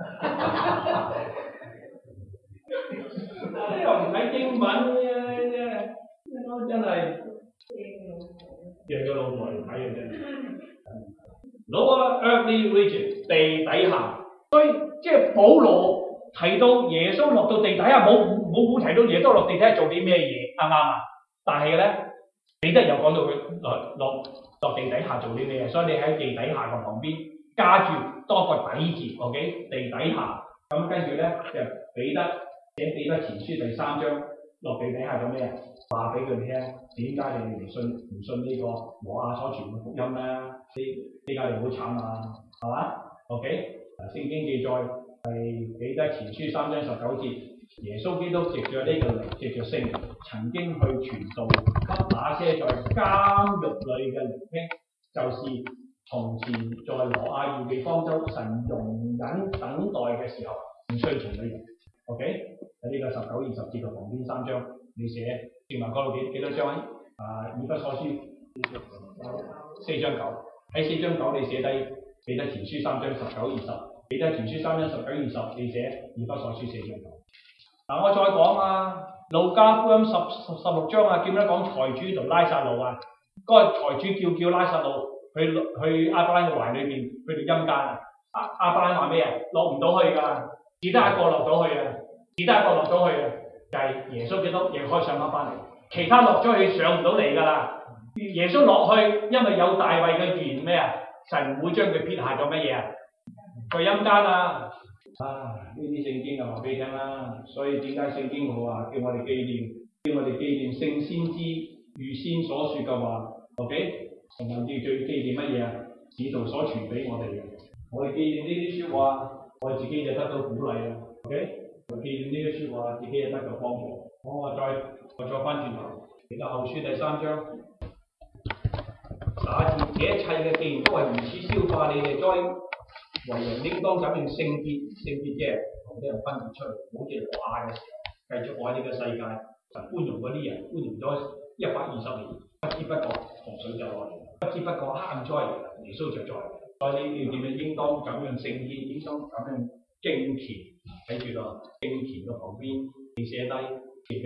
你又唔睇英文嘅，真係讓個老婆嚟睇嘅啫。Lower earthly region 地底下，所以即係保羅提到耶穌落到地底下，冇提到耶穌落地底下做啲咩嘢，啱唔啱啊？但係咧，彼得又講到佢落地底下做啲咩嘢，所以你喺地底下嘅旁邊加住多個底字 ，OK？ 地底下，咁跟住咧就彼得前書第3章落地底下做咩啊？話俾佢哋聽，點解你哋唔信呢個挪亞所傳嘅福音咧？呢家你好慘啊，係嘛 ？OK？ 聖經記載係彼得前書3章19節，耶穌基督藉著呢個靈，藉著聖靈，曾經去傳道給那些在監獄裏嘅靈兄，就是從前在挪亞預備方舟，神容忍等待嘅時候唔需從嘅人。OK？ 喺呢個19、20節嘅旁邊3章，你寫正話嗰度幾多章啊？以弗所書4章9，喺4章9你寫低彼得前書3章19、20，彼得前書3章19、20，你寫以弗所書4章9。嗱，我再講啊，路加福音16章啊，記唔記得講財主同拉撒路啊？嗰個財主叫拉撒路去亞伯拉罕嘅懷裏邊，去到陰間啊！亞伯拉罕話咩啊？落唔到去㗎，只得一個落到去啊！就係耶穌基督亦可以上翻嚟，其他落咗去上唔到嚟㗎啦。耶穌落去，因為有大衛嘅預言咩啊？神會將佢撇下咗乜嘢啊？去陰間啊！呢啲聖經就話俾你聽啦。所以點解聖經好話叫我哋紀念聖先知預先所說嘅話 ？OK， 同埋最紀念乜嘢啊？使徒所傳俾我哋嘅，我哋紀念呢啲説話，我哋自己就得到鼓勵啦。OK， 紀念呢啲説話，自己就得到幫助。好，我再翻轉頭，彼得後書第3章11節，這一切嘅既然都係如此消化，你哋該為人應當怎樣聖潔啫，同啲人分別出嚟，好似挪亞嘅時候，繼續愛呢個世界，就寬容嗰啲人，寬容咗120年，不知不覺洪水就來，不知不覺黑暗災嚟，耶穌就在。所以你要點樣應當咁樣聖潔，應當咁樣敬虔，睇住咯，敬虔嘅旁邊你寫低，記唔記得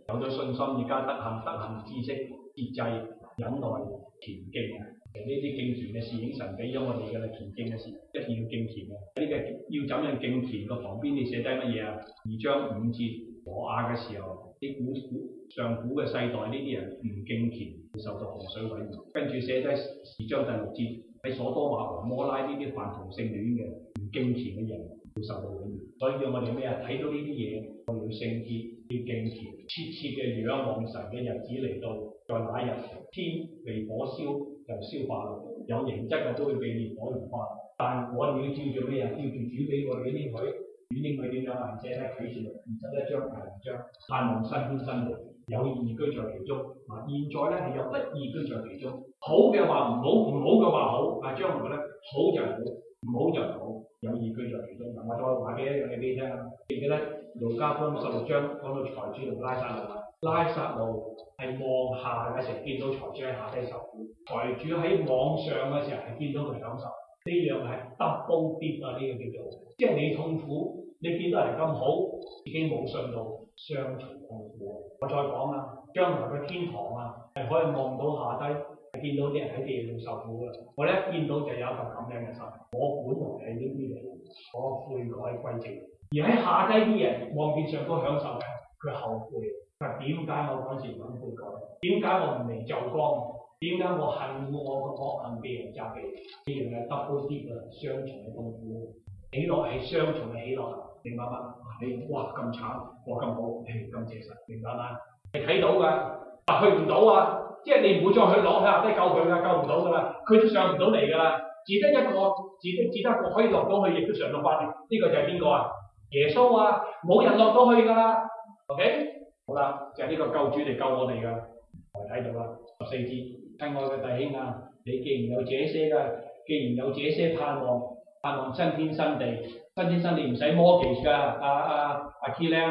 有咗信心，而家德行知識、節制、忍耐、虔敬啊！呢啲敬虔嘅事，已經神俾咗我哋嘅啦。虔敬嘅事一定要敬虔嘅。呢個要怎樣敬虔個旁邊你寫低乜嘢啊？2章5節，挪亞嘅時候，啲上古嘅世代呢啲人唔敬虔，會受到洪水毀滅。跟住寫低2章第6節，喺所多瑪和摩拉呢啲犯同性戀嘅唔敬虔嘅人會受到毀滅。所以叫我哋咩啊？睇到呢啲嘢，我哋要聖潔，要敬虔，切嘅仰望神嘅日子嚟到，在那日天被火燒就消化啦，有形質嘅都會被烈火融化。但我哋要照住咩啊？照住主俾我哋嘅應許，主應許點樣啊？寫喺啟示錄21章第2章，盼望新天新地，有義居在其中。現在咧係有不義居在其中，好嘅話唔好，唔好嘅話好。將來咧好就好，唔好就唔好，有義居在其中。我再話俾一樣嘢俾你聽啊！記唔記得路加福音16章講到財主同拉撒路啊？拉撒路係望下嘅時候見到財主喺下低受苦，財主喺望上嘅時候係見到佢享受。呢樣係 double dip 啊！呢個叫做，即係你痛苦，你見到人咁好，已經冇信到雙重痛苦。我再講啊，將來嘅天堂啊，係可以望到下低，係見到啲人喺地裏受苦嘅。我一見到就有一個咁樣嘅心，我本來係呢啲嚟，我悔改歸正。而喺下低啲人望見上高享受嘅，佢後悔。佢點解我嗰時唔肯悔改？點解我唔嚟就光？點解我恨我嘅惡行被人責備？呢樣係 double dip 啊，雙重嘅痛苦。喜樂係雙重嘅喜樂，明白嗎？你哇咁慘，我咁好，咁謝神，明白嗎？你睇到㗎，去唔到啊！即係你唔會再去攞喺下低救佢㗎，救唔到㗎啦，佢都上唔到嚟㗎啦。只得一個可以落到去，亦都上到翻嚟。呢個就係邊個啊？耶穌啊！冇人落到去㗎啦。OK， 好啦，就係呢個救主嚟救我哋㗎。我睇到啦，14節。親愛嘅弟兄啊，你既然有這些盼望新天新地唔使 mortgage 㗎，阿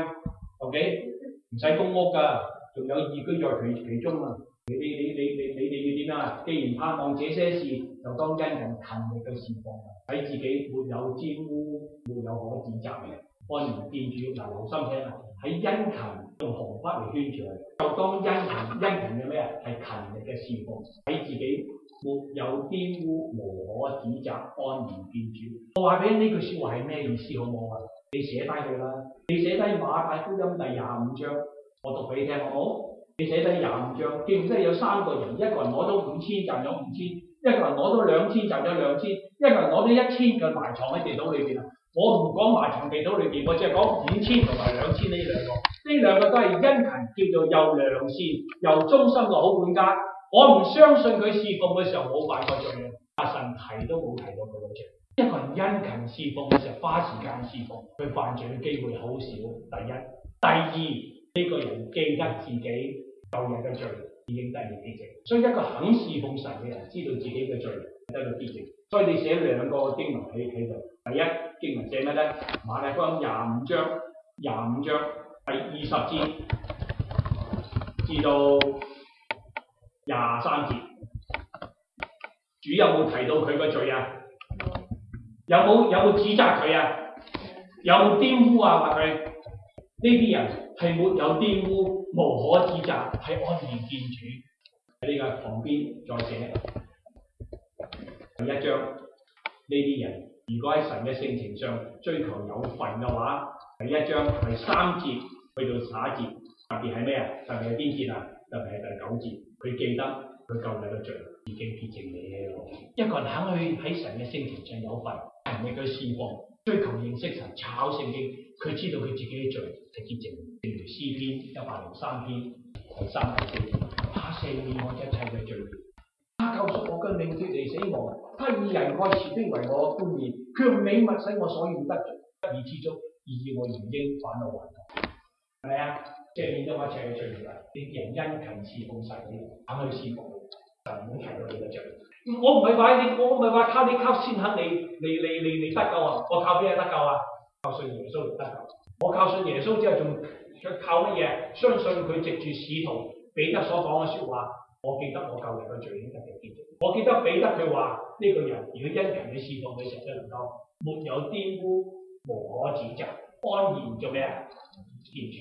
Key，OK， 唔使公屋㗎，仲有義居在其中啊！你哋要點啊？既然盼望這些事，就當殷勤力去侍奉，使自己沒有沾污，沒有可指責嘅，安然見主。嗱，留心聽啊！喺殷勤用紅筆嚟圈住佢，就當殷勤嘅咩啊？係勤力嘅侍奉，使自己沒有玷污，無可指責，安然見主。我話俾你呢句説話係咩意思好冇啊？你寫低佢啦，你寫低馬太福音第25章，我讀俾你聽好冇？你寫低25章，記唔記得有3個人，一個人攞到5000賺咗5000，一個人攞到2000賺咗2000，一個人攞到1000嘅埋藏喺地土裏邊啊！我唔講埋藏地土裏邊，我只係講5000同埋2000呢兩個。呢兩個都係殷勤，叫做又良善又忠心嘅好管家。我唔相信佢侍奉嘅時候冇犯過罪嘅，阿神提都冇提到佢嘅罪。一個人殷勤侍奉嘅時候，花時間侍奉，佢犯罪嘅機會好少。第一，第二，呢個人記得自己舊日嘅罪已經得到潔淨。所以一個肯侍奉神嘅人，知道自己嘅罪得到潔淨。所以你寫兩個經文喺度。第一經文寫咩咧？馬太福音25章第20節至到23節，主有冇提到佢個罪啊？有冇指責佢啊？有冇玷污啊？話佢呢啲人係沒有玷污，無可指責，係安然見主。喺呢個旁邊再寫第1章，呢啲人如果喺神嘅性情上追求有份嘅話，第1章第3節去到下一節，特別係咩啊？特別係邊節啊？特別係第9節，佢記得佢舊日嘅罪已經潔淨你。一個人肯去喺神嘅性情上有份，勤力去侍奉，追求認識神，查考聖經，佢知道佢自己嘅罪係潔淨。正如詩篇103篇第3、第4節，他赦免我一切嘅罪，他救贖我嘅命脫離死亡，他以仁愛慈悲為我冠冕，卻美物使我所願得義之足，以我原應返到還頭。係咪啊？赦免咗我一切嘅罪孽，呢啲人殷勤侍奉神，肯去侍奉神，唔好提到你嘅罪。我唔係話靠先肯你得救啊！我靠邊個得救啊？靠信耶穌嚟得救。我靠信耶穌之後，仲靠乜嘢？相信佢藉住使徒彼得所講嘅説話。我記得我舊日嘅罪已經得到潔淨。我記得彼得佢話呢個人如果殷勤去侍奉嘅時候，都能夠沒有玷污，無可指責，安然做咩啊？見主。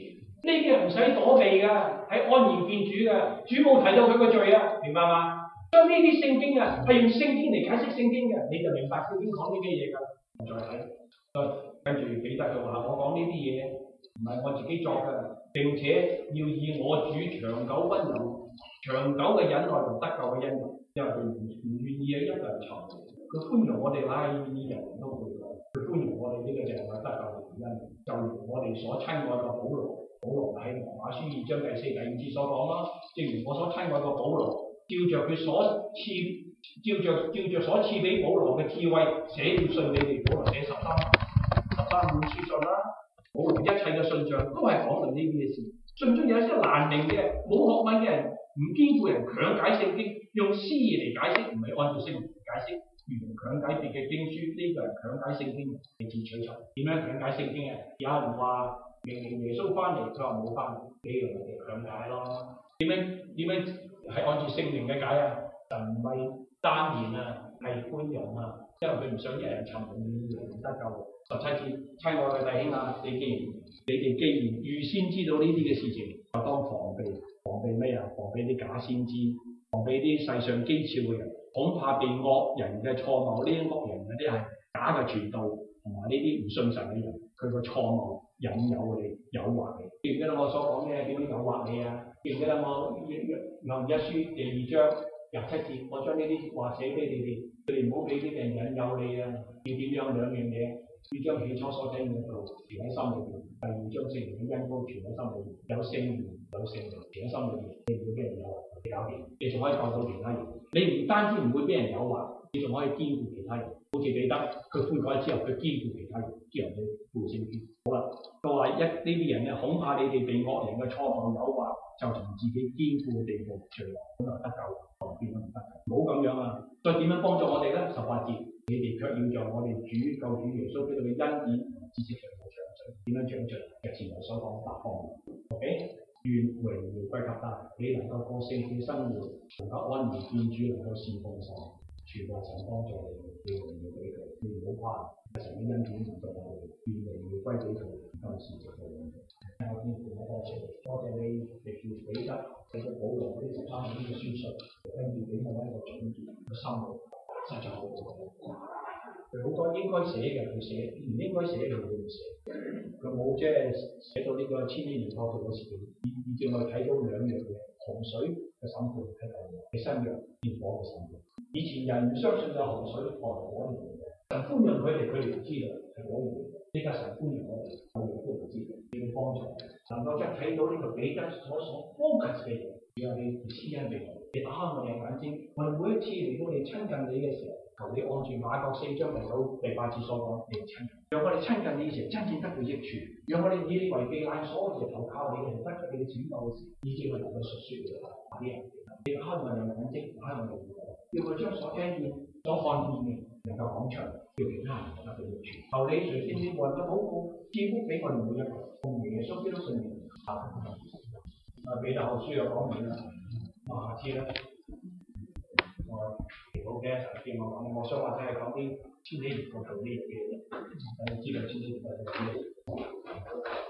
呢啲係唔使躲避㗎，係安然見主㗎。主冇提到佢個罪啊，明白嗎？所以呢啲聖經啊，係用聖經嚟解釋聖經嘅，你就明白聖經講呢啲嘢㗎。再睇，跟住彼得就話：我講呢啲嘢唔係我自己作嘅，並且要以我主長久溫柔、長久嘅忍耐同得救嘅恩典，因為佢唔願意一個人沉淪，佢寬容我哋乃願意人人都悔改，佢寬容我哋呢個就係得救嘅原因。就如我哋所親愛嘅保羅喺羅馬書2章第4、第5節所講啦，正如我所親愛嘅保羅，照着佢所賜。照着所賜俾保羅嘅智慧，寫了信俾你哋。保羅寫13本書信啦，保羅一切嘅信上都係講論呢啲嘅事。信中有一些難明嘅、冇學問嘅人、唔堅固人強解聖經，用詩意嚟解釋，唔係按照聖經解釋，如同強解別嘅經書。呢、這個人強解聖經係自取財。點樣強解聖經啊？有人話明明耶穌翻嚟，佢話冇翻嚟，呢樣就強解咯。點樣係按照聖靈嘅解啊？就唔係單言啊，係寬容啊，因為佢唔想一人沉淪，唔得救。17節，親愛嘅弟兄啊，你哋既然預先知道呢啲嘅事情，就當防備咩啊？防備啲假先知，防備啲世上譏誚嘅人，恐怕被惡人嘅錯謬，呢啲惡人嗰啲係假嘅傳道，同埋呢啲唔信神嘅人，佢個錯謬引誘你、誘惑你。記唔記得我所講嘅點樣誘惑你啊？記唔記得我約翰一書第2章27節，我將呢啲話寫俾你哋唔好俾啲人引誘你啊！要點樣兩樣嘢？要將起初所聽嘅道存喺心裏邊。第二，將聖靈嘅恩膏存喺心裏邊，有聖靈存喺心裏邊，你唔會俾人誘惑，你搞掂，你仲可以救到其他人。你唔單止唔會俾人誘惑，你仲可以堅固其他人。好似彼得，佢悔改之後，佢堅固其他人，之後佢負聖經。好啦，佢話呢啲人咧，恐怕你哋被惡人嘅錯誤誘惑，就從自己堅固嘅地步墜落，咁就得救，旁邊都唔得。唔好咁樣啊！再點樣幫助我哋咧？18節。你哋卻要像我哋主救主耶穌基督嘅恩典同知識上嘅長進，點樣長進？日前我所講8方面 ，OK？願榮耀歸給他，你能夠過聖潔生活，能夠安然見主，能夠侍奉神，全部神幫助你，要榮耀俾佢，你唔好怕，神嘅恩典唔到我哋，願榮耀歸俾佢，今時直到永遠。我天父，我多謝你，藉住彼得，藉住保羅呢13本嘅書信，跟住俾我一個總結嘅心路。實在好寶貴，佢好多應該寫嘅佢寫，唔應該寫嘅佢唔寫。佢冇即係寫到呢個千禧年代嘅事情，以至我哋睇到兩樣嘢：洪水嘅審判喺舊約，嘅新約烈火嘅審判。以前人唔相信有洪水，來火嚟嘅，神寬容佢哋唔知道係火嚟嘅。依家神寬容我哋都唔知道，要幫助，能夠一睇到呢個彼得所 focus 嘅嘢，讓你黐喺鼻度。你打開我哋嘅眼睛，我哋每一次嚟到你親近你嘅時候，求你按住馬可4章第8節所講，你親近，讓我哋親近你嘅時候真正得到益處，讓我哋以你為避難所，而投靠你嘅，得出你嘅拯救嘅時，以至我能夠述説你嘅話啲人。你打開我哋嘅眼睛，打開我哋嘅耳朵，叫佢將所聽見、所看見嘅能夠講出，叫其他人得到益處。求你隨聖靈運嘅禱告，賜福俾我哋每一個，奉耶穌基督聖名。彼得後書又講完啦。下次咧，我好嘅神叫我講，我想話聽係講啲千禧年代做呢樣嘢，你知道千禧年代做啲嘢。